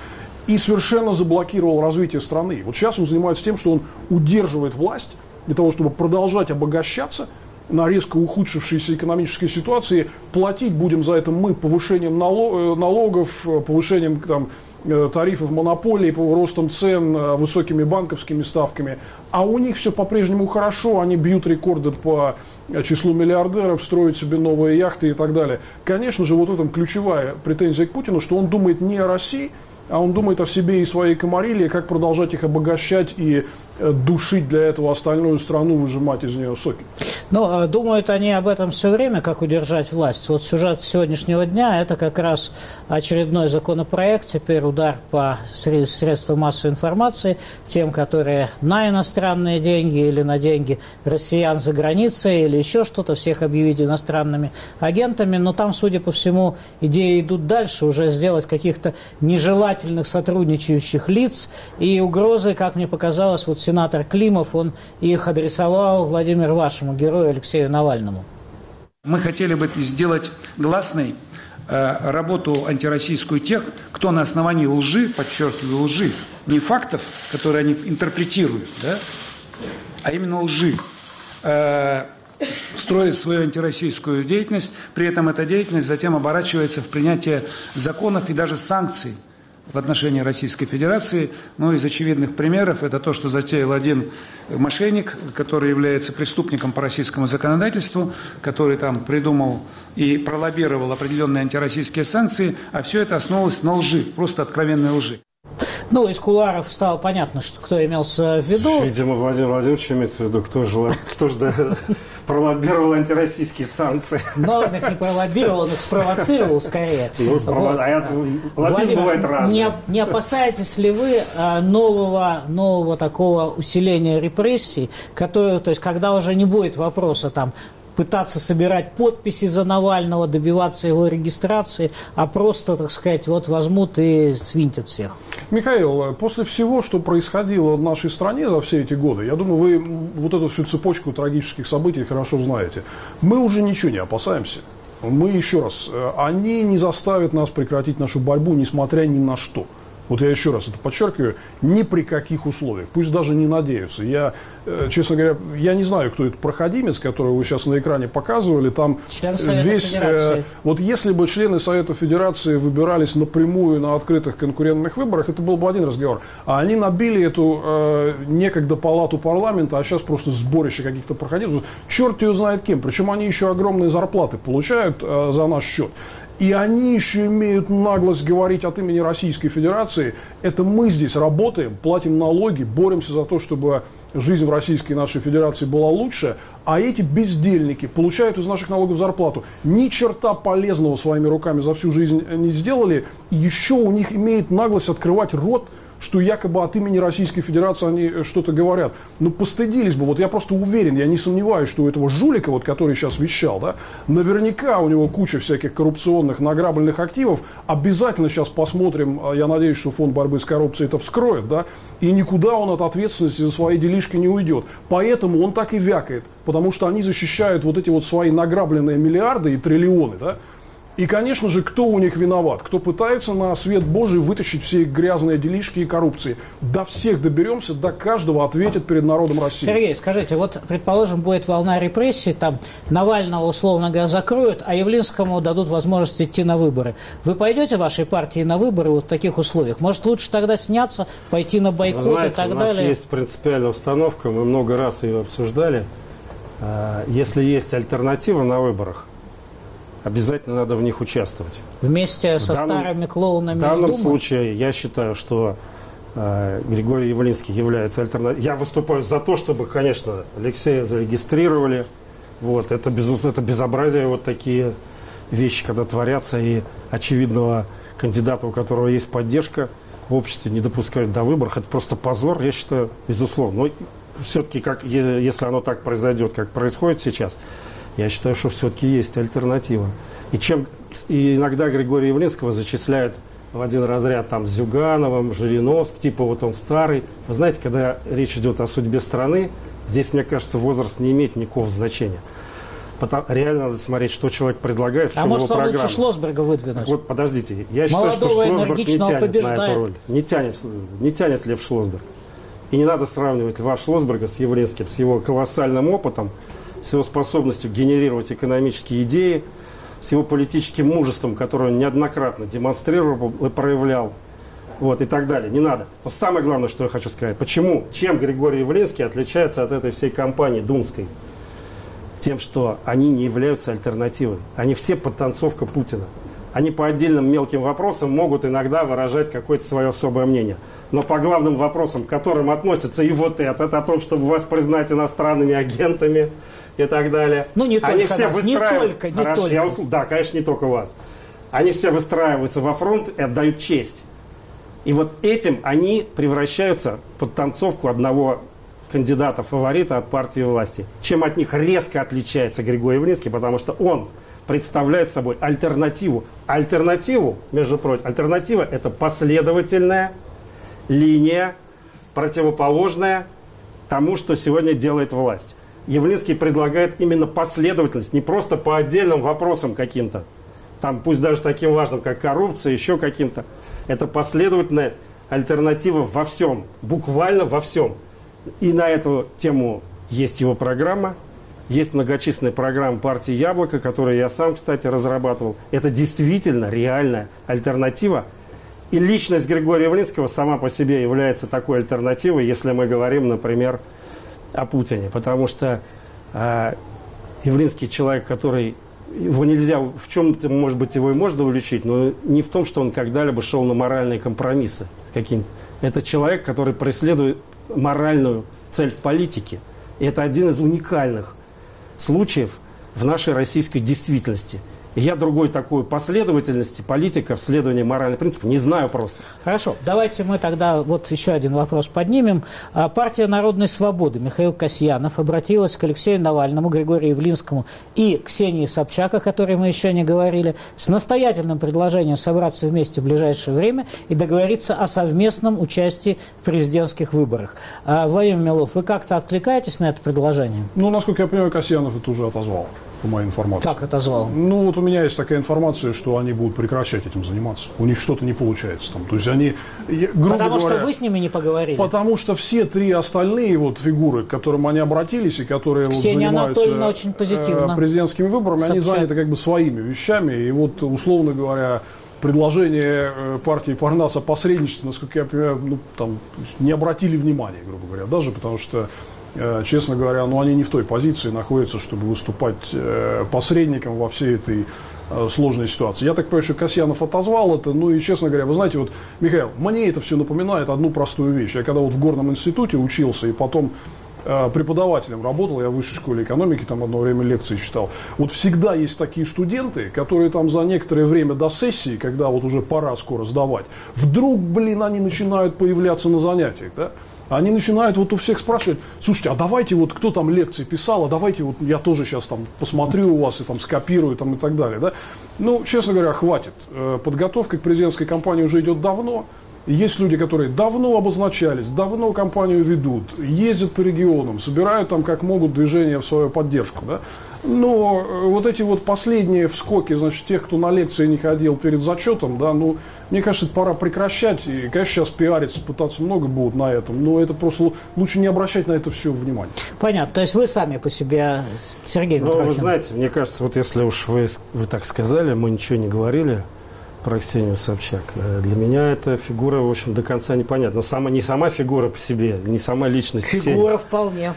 и совершенно заблокировал развитие страны. Вот сейчас он занимается тем, что он удерживает власть для того, чтобы продолжать обогащаться на резко ухудшившейся экономической ситуации. Платить будем за это мы повышением налогов, повышением там, тарифов монополии, ростом цен, высокими банковскими ставками. А у них все по-прежнему хорошо, они бьют рекорды по числу миллиардеров, строят себе новые яхты и так далее. Конечно же, вот в этом ключевая претензия к Путину, что он думает не о России, а он думает о себе и своей комарилье, как продолжать их обогащать и душить для этого остальную страну, выжимать из нее соки. Но думают они об этом все время, как удержать власть. Вот сюжет сегодняшнего дня – это как раз очередной законопроект, теперь удар по средствам массовой информации, тем, которые на иностранные деньги или на деньги россиян за границей или еще что-то, всех объявить иностранными агентами. Но там, судя по всему, идеи идут дальше, уже сделать каких-то нежелательных сотрудничающих лиц и угрозы, как мне показалось, вот сенатор Климов, он их адресовал Владимиру вашему герою Алексею Навальному. Мы хотели бы сделать гласной работу антироссийскую тех, кто на основании лжи, подчеркиваю, лжи, не фактов, которые они интерпретируют, да, а именно лжи, строит свою антироссийскую деятельность, при этом эта деятельность затем оборачивается в принятие законов и даже санкций в отношении Российской Федерации. Ну, из очевидных примеров это то, что затеял один мошенник, который является преступником по российскому законодательству, который там придумал и пролоббировал определенные антироссийские санкции, а все это основывалось на лжи, просто откровенной лжи. Ну, из кулуаров стало понятно, что кто имелся в виду. Видимо, Владимир Владимирович имеется в виду, кто же пролоббировал антироссийские санкции. Но он их не пролоббировал, он их спровоцировал скорее. Владимир, не опасаетесь ли вы нового такого усиления репрессий, то есть когда уже не будет вопроса там, пытаться собирать подписи за Навального, добиваться его регистрации, а просто, так сказать, вот возьмут и свинтят всех? Михаил, после всего, что происходило в нашей стране за все эти годы, я думаю, вы вот эту всю цепочку трагических событий хорошо знаете. Мы уже ничего не опасаемся. Мы, еще раз, они не заставят нас прекратить нашу борьбу, несмотря ни на что. Вот я еще раз это подчеркиваю, ни при каких условиях, пусть даже не надеются. Я, честно говоря, я не знаю, кто этот проходимец, которого вы сейчас на экране показывали. Там член Совета Федерации. Вот если бы члены Совета Федерации выбирались напрямую на открытых конкурентных выборах, это был бы один разговор. А они набили эту некогда палату парламента, а сейчас просто сборище каких-то проходимцев. Черт ее знает кем. Причем они еще огромные зарплаты получают за наш счет. И они еще имеют наглость говорить от имени Российской Федерации. Это мы здесь работаем, платим налоги, боремся за то, чтобы жизнь в Российской нашей Федерации была лучше. А эти бездельники получают из наших налогов зарплату. Ни черта полезного своими руками за всю жизнь не сделали. И еще у них имеет наглость открывать рот, что якобы от имени Российской Федерации они что-то говорят. Ну, постыдились бы. Вот я просто уверен, я не сомневаюсь, что у этого жулика, вот, который сейчас вещал, да, наверняка у него куча всяких коррупционных, награбленных активов. Обязательно сейчас посмотрим, я надеюсь, что фонд борьбы с коррупцией это вскроет, да, и никуда он от ответственности за свои делишки не уйдет. Поэтому он так и вякает, потому что они защищают вот эти вот свои награбленные миллиарды и триллионы, да. И, конечно же, кто у них виноват? Кто пытается на свет Божий вытащить все их грязные делишки и коррупции? До всех доберемся, до каждого ответит перед народом России. Сергей, скажите, вот, предположим, будет волна репрессий, там Навального, условно говоря, закроют, а Явлинскому дадут возможность идти на выборы. Вы пойдете вашей партии на выборы вот в таких условиях? Может, лучше тогда сняться, пойти на бойкот и так далее? У нас есть принципиальная установка, мы много раз ее обсуждали. Если есть альтернатива на выборах, обязательно надо в них участвовать. Вместе со старыми клоунами из Думы? В данном случае я считаю, что Григорий Явлинский является альтернативой. Я выступаю за то, чтобы, конечно, Алексея зарегистрировали. Вот, это безобразие, вот такие вещи, когда творятся, и очевидного кандидата, у которого есть поддержка в обществе, не допускают до выборов. Это просто позор, я считаю, безусловно. Но все-таки, если оно так произойдет, как происходит сейчас, я считаю, что все-таки есть альтернатива. И иногда Григория Явлинского зачисляют в один разряд там, с Зюгановым, Жириновским, типа вот он старый. Вы знаете, когда речь идет о судьбе страны, здесь, мне кажется, возраст не имеет никакого значения. Реально надо смотреть, что человек предлагает, в чем его программа. А может, лучше Шлосберга выдвинуть? Вот, подождите. Я считаю, что Шлосберг не тянет на эту роль. Не тянет Лев Шлосберг. И не надо сравнивать Льва Шлосберга с Явлинским, с его колоссальным опытом, с его способностью генерировать экономические идеи, с его политическим мужеством, которое он неоднократно демонстрировал и проявлял. Вот, и так далее. Не надо. Но самое главное, что я хочу сказать. Почему? Чем Григорий Явлинский отличается от этой всей кампании думской? Тем, что они не являются альтернативой. Они все подтанцовка Путина. Они по отдельным мелким вопросам могут иногда выражать какое-то свое особое мнение. Но по главным вопросам, к которым относится и вот это о том, чтобы вас признать иностранными агентами и так далее. Ну, не они только все нас, не только. Да, конечно, не только вас. Они все выстраиваются во фронт и отдают честь. И вот этим они превращаются в подтанцовку одного кандидата-фаворита от партии власти. Чем от них резко отличается Григорий Явлинский, потому что он представляет собой альтернативу. Альтернативу, между прочим, альтернатива – это последовательная линия, противоположная тому, что сегодня делает власть. Явлинский предлагает именно последовательность, не просто по отдельным вопросам каким-то, там, пусть даже таким важным, как коррупция, еще каким-то. Это последовательная альтернатива во всем, буквально во всем. И на эту тему есть его программа, есть многочисленные программы партии «Яблоко», которые я сам, кстати, разрабатывал. Это действительно реальная альтернатива. И личность Григория Явлинского сама по себе является такой альтернативой, если мы говорим, например, о Путине. Потому что Явлинский человек, который... Его нельзя, в чем-то, может быть, его и можно уличить, но не в том, что он когда-либо шел на моральные компромиссы каким-то. Это человек, который преследует моральную цель в политике. И это один из уникальных случаев в нашей российской действительности. И я другой такой последовательности политика в следовании моральных принципов не знаю просто. Хорошо, давайте мы тогда вот еще один вопрос поднимем. Партия Народной Свободы, Михаил Касьянов, обратилась к Алексею Навальному, Григорию Явлинскому и Ксении Собчак, о которой мы еще не говорили, с настоятельным предложением собраться вместе в ближайшее время и договориться о совместном участии в президентских выборах. Владимир Милов, вы как-то откликаетесь на это предложение? Ну, насколько я понимаю, Касьянов это уже отозвал. По моей информации. Как отозвал? Ну, вот у меня есть такая информация, что они будут прекращать этим заниматься. У них что-то не получается там. То есть они, грубо потому говоря, что вы с ними не поговорили? Потому что все три остальные вот фигуры, к которым они обратились и которые вот занимаются очень позитивно президентскими выборами, они заняты как бы своими вещами. И вот, условно говоря, предложение партии Парнаса о посредничестве, насколько я понимаю, ну, там, не обратили внимания, грубо говоря, даже потому что, честно говоря, ну, они не в той позиции находятся, чтобы выступать посредником во всей этой сложной ситуации. Я так понимаю, что Касьянов отозвал это, ну и, честно говоря, вы знаете, вот, Михаил, мне это все напоминает одну простую вещь. Я когда вот в Горном институте учился и потом преподавателем работал, я в высшей школе экономики, там одно время лекции читал. Вот всегда есть такие студенты, которые там за некоторое время до сессии, когда вот уже пора скоро сдавать, вдруг, они начинают появляться на занятиях, да? Они начинают вот у всех спрашивать: слушайте, а давайте вот кто там лекции писал, а давайте вот я тоже сейчас там посмотрю у вас и там скопирую там и так далее, да? Ну, честно говоря, хватит. Подготовка к президентской кампании уже идет давно. Есть люди, которые давно обозначались, давно кампанию ведут, ездят по регионам, собирают там как могут движения в свою поддержку, да? Но вот эти вот последние вскоки, значит, тех, кто на лекции не ходил перед зачетом, да, ну, мне кажется, это пора прекращать. И, конечно, сейчас пиариться, пытаться много будут на этом, но это просто лучше не обращать на это все внимание. Понятно. То есть вы сами по себе, Сергей Митрохин? Ну, вы знаете, мне кажется, вот если уж вы так сказали, мы ничего не говорили про Ксению Собчак. Для меня эта фигура, в общем, до конца непонятна. Но не сама фигура по себе, не сама личность Ксении. Фигура вполне.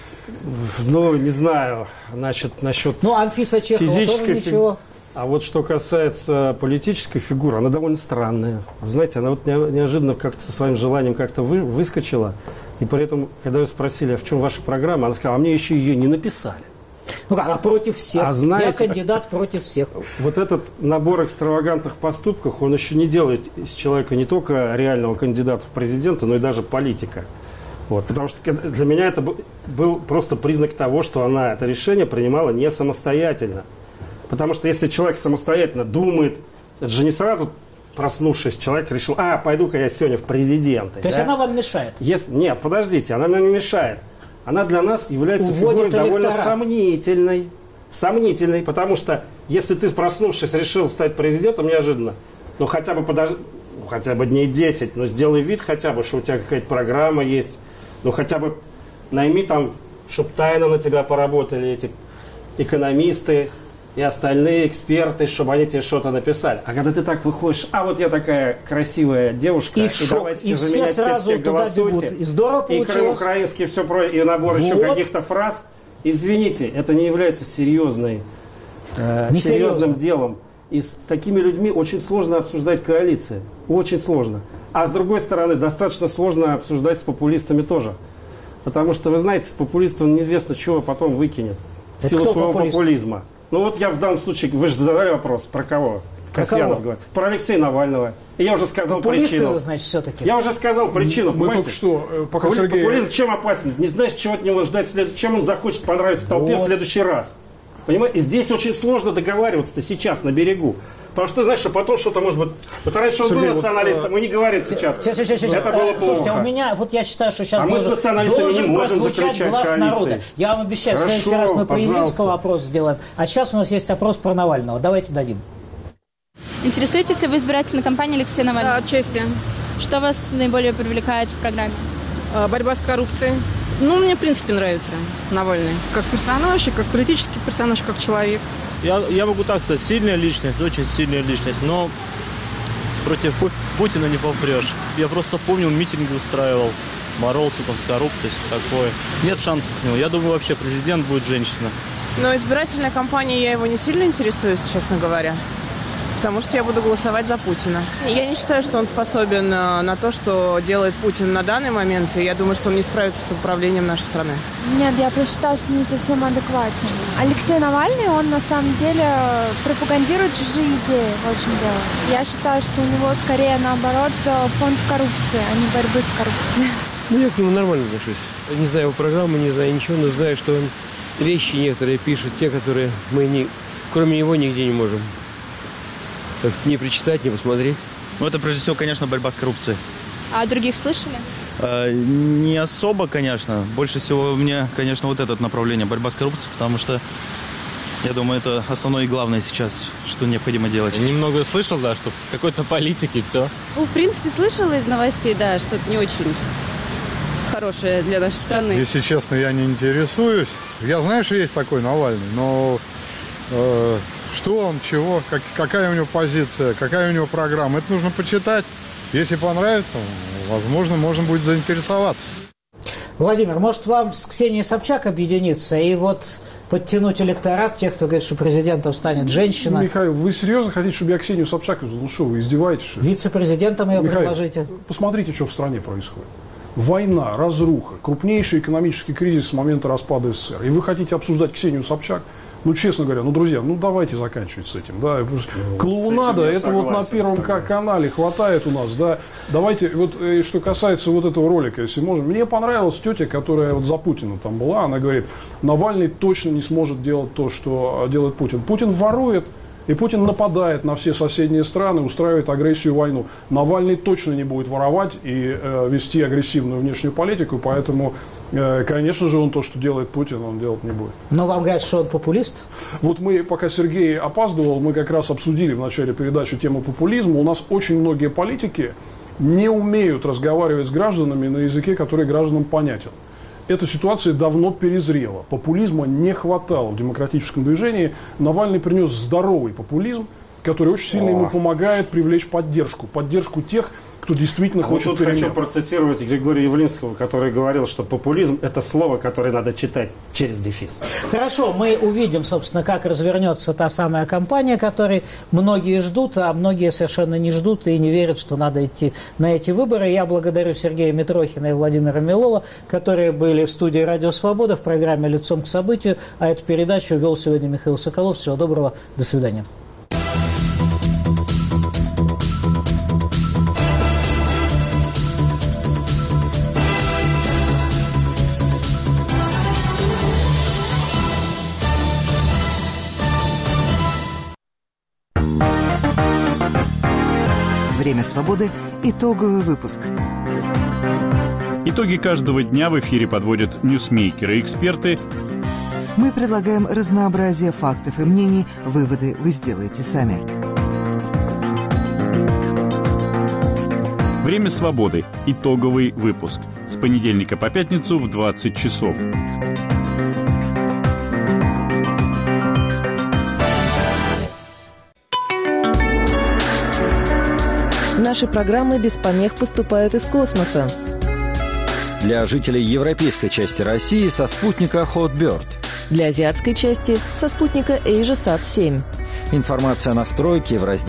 Ну, не знаю, значит, насчет Анфиса Чехова тоже ничего. А вот что касается политической фигуры, она довольно странная. Вы знаете, она вот неожиданно как-то со своим желанием как-то выскочила. И при этом, когда ее спросили, а в чем ваша программа, она сказала: а мне еще ее не написали. Ну как, а против всех? А знаете, я кандидат против всех. Вот этот набор экстравагантных поступков, он еще не делает из человека не только реального кандидата в президенты, но и даже политика. Вот, потому что для меня это был просто признак того, что она это решение принимала не самостоятельно. Потому что если человек самостоятельно думает, это же не сразу проснувшись человек решил: пойду-ка я сегодня в президенты. То есть она вам мешает? Нет, подождите, она нам не мешает. Она для нас является фигурой довольно сомнительной. сомнительный, потому что если ты, проснувшись, решил стать президентом неожиданно, ну хотя бы хотя бы дней 10, но сделай вид хотя бы, что у тебя какая-то программа есть, ну хотя бы найми там, чтобы тайно на тебя поработали эти экономисты и остальные эксперты, чтобы они тебе что-то написали. А когда ты так выходишь, а вот я такая красивая девушка, и давайте за меня все голосуйте. И здорово получилось. И Крым украинский, все про, и набор еще каких-то фраз. Извините, это не является серьезным делом. И с такими людьми очень сложно обсуждать коалиции. Очень сложно. А с другой стороны, достаточно сложно обсуждать с популистами тоже. Потому что, вы знаете, с популистом неизвестно, чего потом выкинет. В силу своего популизма. Ну вот я в данном случае, вы же задавали вопрос, про кого? Касьянов говорит. Про Алексея Навального. И я уже сказал причину. Значит, все-таки. Я уже сказал причину. Мы только что, пока Сергей... Популизм чем опасен? Не знаешь, чего от него ждать, чем он захочет понравиться толпе в следующий раз. Понимаете? И здесь очень сложно договариваться-то сейчас на берегу. Потому что, знаешь, что потом что-то может быть... Вот раньше он был националистом, и не говорит сейчас. Это было плохо. Слушайте, у меня, вот я считаю, что сейчас должен прозвучать глаз народа. Я вам обещаю, в следующий раз мы про Явлинского опрос сделаем. А сейчас у нас есть опрос про Навального. Давайте дадим. Интересуетесь ли вы избирательной кампанией Алексея Навального? Да, отчасти. Что вас наиболее привлекает в программе? Борьба с коррупцией. Ну, мне, в принципе, нравится Навальный. Как персонаж, и как политический персонаж, как человек. Я могу так сказать, сильная личность, очень сильная личность, но против Путина не попрешь. Я просто помню, митинги устраивал, боролся там с коррупцией, все такое. Нет шансов у него. Я думаю, вообще президент будет женщина. Но избирательная кампания, я его не сильно интересуюсь, честно говоря. Потому что я буду голосовать за Путина. Я не считаю, что он способен на то, что делает Путин на данный момент. И я думаю, что он не справится с управлением нашей страны. Нет, я просто считаю, что не совсем адекватен. Алексей Навальный, он на самом деле пропагандирует чужие идеи, в общем-то. Я считаю, что у него скорее наоборот фонд коррупции, а не борьбы с коррупцией. Ну, я к нему нормально отношусь. Не знаю его программы, не знаю ничего, но знаю, что он вещи некоторые пишет, те, которые мы кроме него нигде не можем. Не прочитать, не посмотреть. Ну, это, прежде всего, конечно, борьба с коррупцией. А других слышали? Не особо, конечно. Больше всего мне, конечно, вот это направление, борьба с коррупцией, потому что, я думаю, это основное и главное сейчас, что необходимо делать. Немного слышал, да, что какой-то политики и все. Ну, в принципе, слышала из новостей, да, что-то не очень хорошее для нашей страны. Если честно, я не интересуюсь. Я знаю, что есть такой Навальный, но... Что он, чего, какая у него позиция, какая у него программа. Это нужно почитать. Если понравится, возможно, можно будет заинтересоваться. Владимир, может, вам с Ксенией Собчак объединиться и вот подтянуть электорат тех, кто говорит, что президентом станет женщина? Михаил, вы серьезно хотите, чтобы я Ксению Собчак задушил? Вы издеваетесь? Что ли? Вице-президентом ее предложите. Посмотрите, что в стране происходит. Война, разруха, крупнейший экономический кризис с момента распада СССР. И вы хотите обсуждать Ксению Собчак? Ну, честно говоря, друзья, давайте заканчивать с этим, да. Клоунада, это вот на Первом канале хватает у нас, да. Давайте, вот, что касается вот этого ролика, если можно. Мне понравилась тетя, которая вот за Путина там была, она говорит, Навальный точно не сможет делать то, что делает Путин. Путин ворует, и Путин нападает на все соседние страны, устраивает агрессию, войну. Навальный точно не будет воровать и вести агрессивную внешнюю политику, поэтому... Конечно же, он то, что делает Путин, он делать не будет. Но вам говорят, что он популист? Вот мы, пока Сергей опаздывал, мы как раз обсудили в начале передачи тему популизма. У нас очень многие политики не умеют разговаривать с гражданами на языке, который гражданам понятен. Эта ситуация давно перезрела. Популизма не хватало в демократическом движении. Навальный принес здоровый популизм, который очень сильно ему помогает привлечь поддержку. Поддержку тех, кто действительно хочет перемен. Хочу процитировать Григория Явлинского, который говорил, что популизм – это слово, которое надо читать через дефис. Хорошо, мы увидим, собственно, как развернется та самая кампания, которой многие ждут, а многие совершенно не ждут и не верят, что надо идти на эти выборы. Я благодарю Сергея Митрохина и Владимира Милова, которые были в студии «Радио Свобода» в программе «Лицом к событию», а эту передачу вел сегодня Михаил Соколов. Всего доброго, до свидания. «Время свободы» – итоговый выпуск. Итоги каждого дня в эфире подводят ньюсмейкеры и эксперты. Мы предлагаем разнообразие фактов и мнений, выводы вы сделаете сами. «Время свободы». Итоговый выпуск. С понедельника по пятницу в 20 часов. Наши программы без помех поступают из космоса. Для жителей европейской части России со спутника Hotbird. Для азиатской части со спутника AsiaSat-7. Информация о настройке в разделе